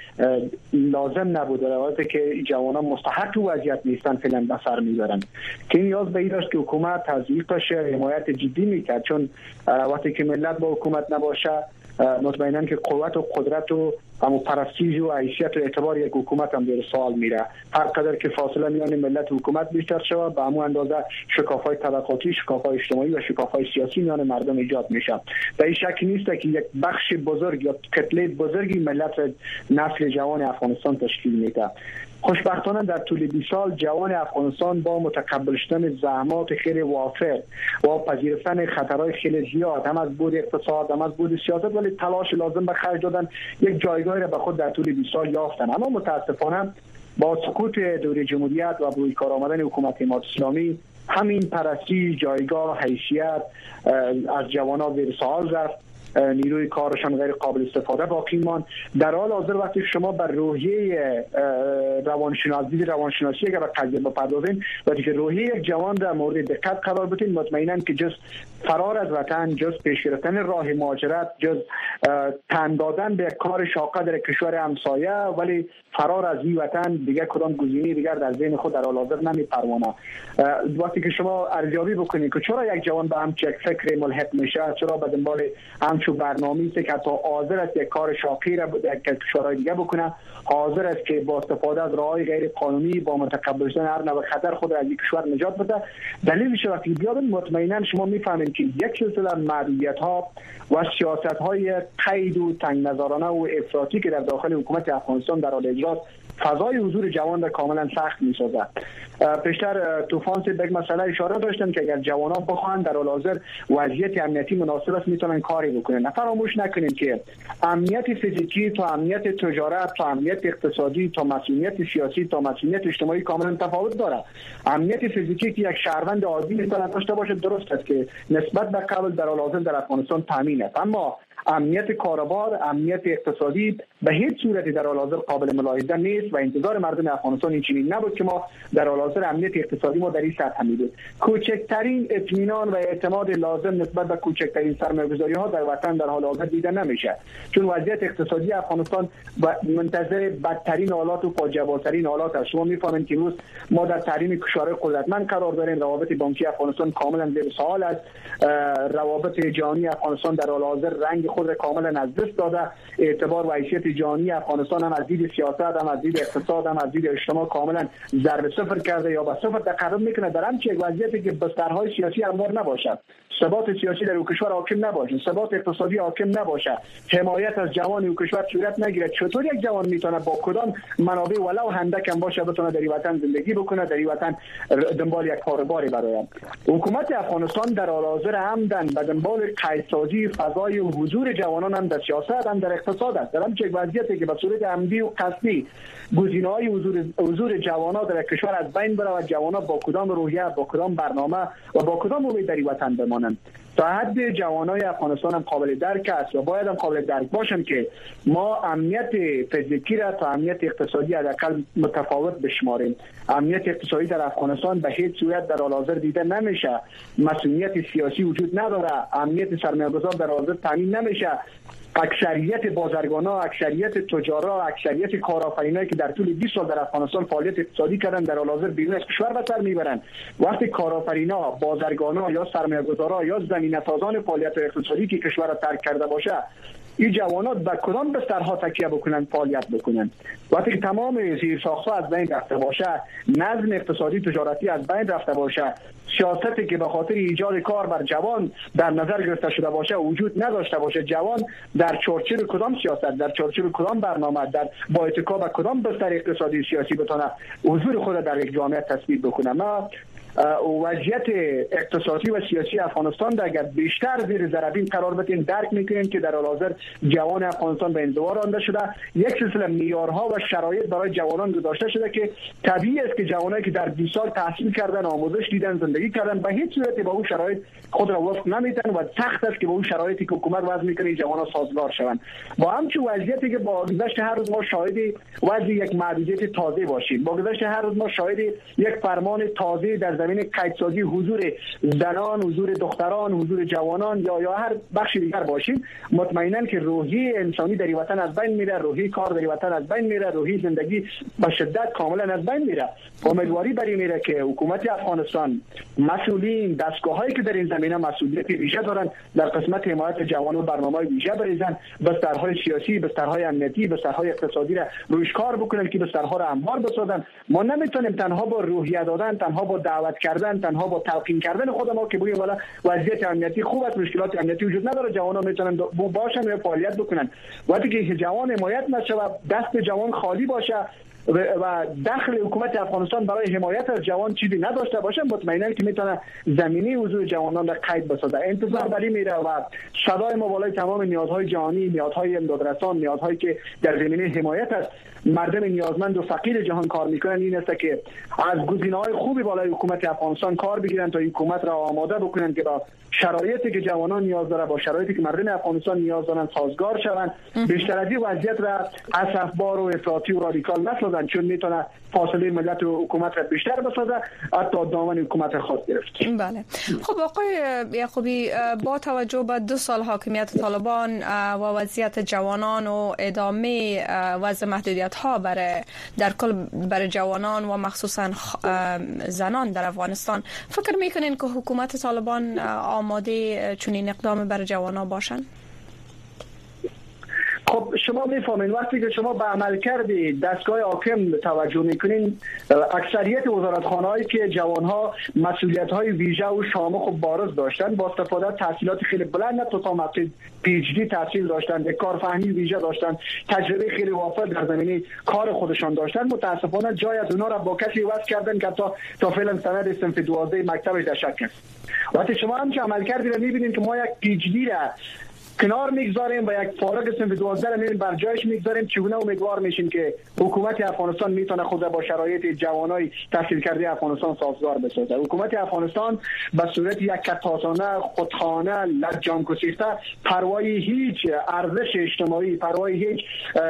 لازم نبود، در حالتی که جوان ها مستحق تو وضعیت نیستن فعلا به سر میبرن که این نیاز به این است که حکومت تضییقش حمایت جدی میکرد، چون وقتی که ملت با حکومت نباشه مطمئنا که قوت و قدرت و اما پرستیژ و حیثیت و اعتبار یک حکومت هم در سوال میره. هر قدر که فاصله میان ملت و حکومت بیشتر شود به همون اندازه شکاف‌های طبقاتی، شکاف‌های اجتماعی و شکاف‌های سیاسی میان مردم ایجاد میشه. در این شک نیست که یک بخش بزرگ یا کتله بزرگی ملت نسل جوان افغانستان تشکیل میده. خوشبختانه در طول بیست سال جوان افغانستان با متقبل شدن زحمات خیلی وافر و پذیرفتن خطرهای خیلی زیاد، هم از بود اقتصاد هم از بود سیاست، ولی تلاش لازم به خرج دادن یک جایگاهی را به خود در طول بیست سال یافتن. اما متاسفانه با سقوط دوره جمهوریت و به کار آمدن حکومت امارت اسلامی همین پرستی، جایگاه، حیثیت از جوانان زیر سوال رفت. نیروی کارشان غیر قابل استفاده باقی ماند. در حال حاضر وقتی شما بر روحیه روانشناسی روانشناسی اگر به قضیه بپردازین، وقتی که روحیه یک جوان در مورد دقت قرار بدین، مطمئنا که جز فرار از وطن، جز پیش گرفتن راه مهاجرت، جز تن دادن به کار شاقه در کشور همسایه، ولی فرار از این وطن دیگه کدام گزینه دیگر در ذهن خود در حال حاضر نمیپروانه. وقتی که شما ارزیابی بکنید که چرا یک جوان به همچین یک فکر ملحق میشه، چرا به دنبال همچون برنامه‌ای است که حتی حاضر است یک کار شاقی را در کشورهای دیگه بکنه، حاضر است که با استفاده از راههای غیر قانونی با متقبل شدن هر نوع خطر خود را از یک کشور نجات بده، دلیلش وقتی بیاد مطمئنا شما میفهمید که یک سلسله محدودیت‌ها و سیاست‌های قید و تنگ نظرانه و افراطی که در داخل حکومت افغانستان در حال اجراست فضای حضور جوان را کاملا سخت می‌سازد. پیشتر طوفان سے یک مسئله اشاره داشتن که اگر جوانان بخوان در حال حاضر وضعیت امنیتی مناسب است میتونن کاری بکنن. فراموش نکنید که امنیت فیزیکی تا امنیت تجارت تا امنیت اقتصادی تا مسئولیت سیاسی تا مسئولیت اجتماعی کاملا تفاوت داره. امنیت فیزیکی که یک شهروند عادی میتونه داشته باشه درست است که نسبت به قبل در حال حاضر در افغانستان تامین است، اما امنیت کاروبار، امنیت اقتصادی به هیچ صورتی در حال حاضر قابل ملاحظه نیست و انتظار مردم افغانستان این چنین نبود که ما در حال حاضر امنیت اقتصادی ما در این سطح میدید. کوچکترین اطمینان و اعتماد لازم نسبت به کوچکترین سرمایه‌گذاری ها در وطن در حال حاضر دیده نمیشه، چون وضعیت اقتصادی افغانستان منتظر بدترین حالات و فاجعه‌بارترین حالات است. شما میفهمید که روز ما در تحریم کشورهای قدرتمند قرار داریم، روابط بانکی افغانستان کاملا زیر سوال است، روابط جهانی افغانستان در حال حاضر رنگ خود را کاملا از دست داده، اعتبار و حیثیت جهانی افغانستان هم از دید سیاست، هم از دید اقتصاد، هم از دید اجتماع کاملا ضرب صفر کرده یا به صفر تقرب میکنه. در همچین وضعیتی که بسترهای سیاسی هموار نباشد، ثبات سیاسی در کشور حاکم نباشه، ثبات اقتصادی حاکم نباشه، حمایت از جوان کشور صورت نگیره، چطور یک جوان میتونه با کدام منابع ولو هندک هم باشه بتونه در وطن زندگی بکنه، در وطن دنبال یک کاروباری برای حکومت افغانستان در حال حاضر عمدن به دنبال قیدسازی فضای حضور جوانان هم در سیاست هم در اقتصاد است. در همچین وضعیتی که به صورت عمدی و قصدی گزینه‌های حضور حضور جوانان در کشور از بین بره و جوانان با کدام روحیه، با کدام برنامه و با کدام امید در وطن بمانند، تا حد جوانای افغانستان هم قابل درک است و باید هم قابل درک باشند که ما امنیت فیزیکی را تا امنیت اقتصادی حداقل متفاوت بشماریم. امنیت اقتصادی در افغانستان به هیچ صورت در حال حاضر دیده نمیشه، مسئولیت سیاسی وجود نداره، امنیت سرمایه‌گذار در حال حاضر تامین نمیشه، اکثریت بازرگانا، اکثریت تجارا، اکثریت کارآفرینایی که در طول بیست سال در افغانستان فعالیت اقتصادی کردن در حال حاضر بیرون از کشور به سر میبرن. وقتی کارآفرینا، بازرگانا یا سرمایه‌گذارا یا زمینه‌سازان فعالیت اقتصادی که کشور را ترک کرده باشه، این جوانات به کدام بسترها تکیه بکنن، فعالیت بکنن؟ وقتی که تمام زیرساخت‌ها از بین رفته باشه، نظم اقتصادی تجارتی از بین رفته باشه، سیاستی که به خاطر ایجاد کار بر جوان در نظر گرفته شده باشه وجود نداشته باشه، جوان در چارچوب کدام سیاست، در چارچوب کدام برنامه، در با اتکا به کدام بستر اقتصادی سیاسی بتونه حضور خود در یک جامعه تثبیت بکنه؟ ما وضعیت اقتصادی و سیاسی افغانستان را اگر بیشتر زیر ذره قرار بدین درک میکنین که در حال حاضر جوان افغانستان به انزوا رانده شده. یک سلسله معیارها و شرایط برای جوانان گذاشته شده که طبیعی است که جوانایی که در بیست سال تحصیل کردن، آموزش دیدن، زندگی کردن به هیچ صورت با اون شرایط خود را وفق نمیتن و سخت است که با اون شرایطی که حکومت وضع میکنه جوانان سازگار شوند. با همچون وضعیتی که با گذشت هر روز ما شاهد وضع یک محدودیت تازه باشیم، با گذشت هر روز ما شاهد یک فرمان تازه در زمینه قیدسازی حضور زنان، حضور دختران، حضور جوانان یا یا هر بخش دیگر باشیم، مطمئنا که روحی انسانی در وطن از بین میره، روحی کار در وطن از بین میره، روحی زندگی به شدت کاملا از بین میره. امیدواری بر این میره که حکومت افغانستان، مسئولین، دستگاه‌هایی که در این زمینه مسئولیت ویژه دارن در قسمت حمایت جوانان برنامه ویژه بریزن، بسترهای سیاسی، بسترهای امنیتی، بسترهای اقتصادی را روش کار بکنن که بسترها را هموار بسازن. ما نمیتونیم تنها با روحیه دادن، تنها با دعوت کردن، تنها با تلقین کردن خود ما که بگیم والا وضعیت امنیتی خوب است، مشکلات امنیتی وجود نداره، جوانان میتونن باشن و فعالیت بکنن. وقتی که جوان حمایت نشه و دست جوان خالی باشه و داخل حکومت افغانستان برای حمایت از جوان چیزی نداشته باشه، مطمئنا که میتونه زمینه حضور جوانان را قید بسازه. انتظار بر این میره و صدای ما بالای تمام نیازهای جهانی، نیازهای امدادرسان، نیازهایی که در زمینه حمایت از مردم نیازمند و فقیر جهان کار میکنن این است که از گزینه‌های خوبی بالای حکومت افغانستان کار بگیرن تا حکومت را آماده بکنن که با شرایطی که جوانان نیاز دارن، با شرایطی که مردم افغانستان نیاز دارن سازگار شوند. بیشتر از این وضعیت را اسفبار و افراطی و رادیکال نسازن، چون میتونه فاصله ملت و حکومت را بیشتر بسازه، حتی دامن حکومت را خواست گرفت. بله. خب آقای یعقوبی، با توجه به دو سال حاکمیت طالبان و وضعیت جوانان و ادامه وضع محدودیت ها برای در کل برای جوانان و مخصوصا زنان در افغانستان، فکر میکنین که حکومت طالبان آماده چنین اقدام برای جوانان باشن؟ خب شما میفهمین وقتی که شما به عملکرد دستگاه حاکم توجه میکنین، اکثریت وزارتخانه‌هایی که جوانها مسئولیت‌های ویژه و شامخ و بارز داشتن، با استفاده از تحصیلات خیلی بلند تا تا مقطع پی اچ دی تحصیل داشتن، یک کارفهمی ویژه داشتن، تجربه خیلی وافر در زمینه کار خودشان داشتن، متاسفانه جای از اونها را با کسی وصل کردن که تا تا فعلا سند صنف دوازده مکتب دشک است. وقتی شما هم که عملکردی را میبینید که ما یک پی اچ دی را کنار میگذاریم و یک فارغ صنف دوازده را میریم بر جایش میگذاریم، چگونه امیدوار میشیم که حکومت افغانستان میتونه خود با شرایط جوانای تحصیل کرده افغانستان سازگار بسازه؟ حکومت افغانستان به صورت یک کتاسانه، خودخانه، لجام گسیخته، پروای هیچ ارزش اجتماعی، پروای هیچ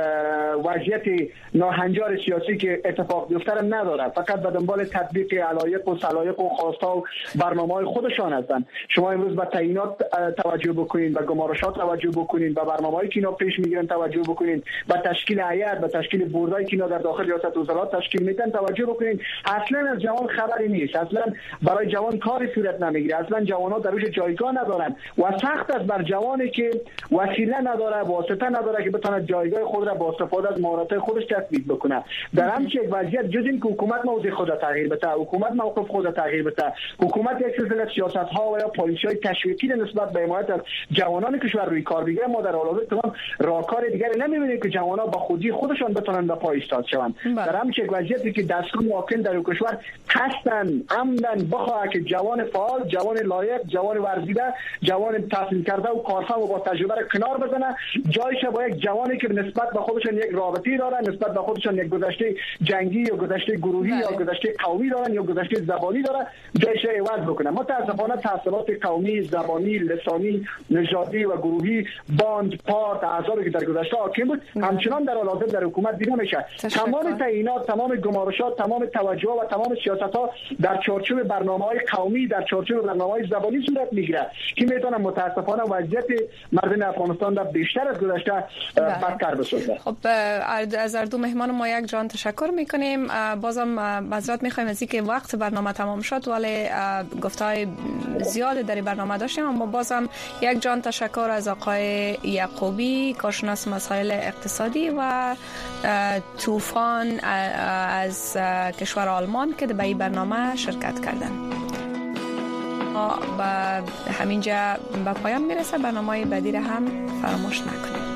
وضعیت ناهنجار سیاسی که اتفاق بیفته را نداره، فقط به دنبال تطبیق علایق و سلایق و خواستا و برنامه‌های خودشان هستند. شما امروز به تعیینات توجه بکنید، به گمارشات توجه بکنین، به برنامه‌هایی که اینا پیش میگیرن توجه بکنین، به تشکیل هیئت، به تشکیل بوردایی که اینا در داخل ریاست وزرات تشکیل میدن توجه بکنین. اصلا از جوان خبری نیست، اصلا برای جوان کاری صورت نمیگیره، اصلا جوان‌ها در روش جایگاه ندارن و سخت است بر جوانی که وسیله نداره، واسطه نداره که بتونه جایگاه خود را با استفاده از مهارت خودش تثبیت بکنه. در همچین وضعیت جز این که حکومت موضع خود را تغییر بده، حکومت موقف خود را تغییر بده، حکومت یک سلسله سیاست‌ها و یا پالیسی‌های تشویقی نسبت به حمایت از جوانان کشور روی کار بگیره، ما در حال حاضر تمام راهکار دیگری نمی‌بینیم که جوانان با خودی خودشان بتونن به پای ایستاد شوند. در همچین وضعیتی که دستگاه حاکم در کشور قصداً عمداً بخواه که جوان فعال، جوان لایق، جوان ورزیده، جوان تحصیل کرده و کارفهم و با تجربه را کنار بزنه، جایش با یک جوانی که نسبت به خودشان یک رابطه‌ای دارن، نسبت به خودشان یک گذشته جنگی یا گذشته گروهی یا گذشته قومی دارن یا گذشته زبانی دارن، جایش عوض بکنه. متأسفانه تعصبات قومی، زبانی، لسانی، نژادی و گروهی، باند، پارت، احزابی که در گذشته حاکم بود همچنان در حال حاضر در حکومت دیده میشه. تمام تعیینات، تمام گمارشات، تمام توجه و تمام سیاست‌ها در چارچوب برنامه‌های قومی، در چارچوب برنامه‌های زبانی صورت میگیره که میتونه متأسفانه وضعیت مردم افغانستان را بیشتر از گذشته بدتر بسازه. خب از هر دو مهمان ما یک جان تشکر میکنیم. بازم معذرت میخوایم از اینکه وقت برنامه تمام شد، ولی گفتهای زیاد در برنامه داشتیم، اما بازم یک جان تشکر از آقای یعقوبی، کارشناس مسائل اقتصادی، و طوفان از کشور آلمان که به این برنامه شرکت کردن. با همینجا به پایان میرسه. برنامه بعدی را هم فراموش نکنید.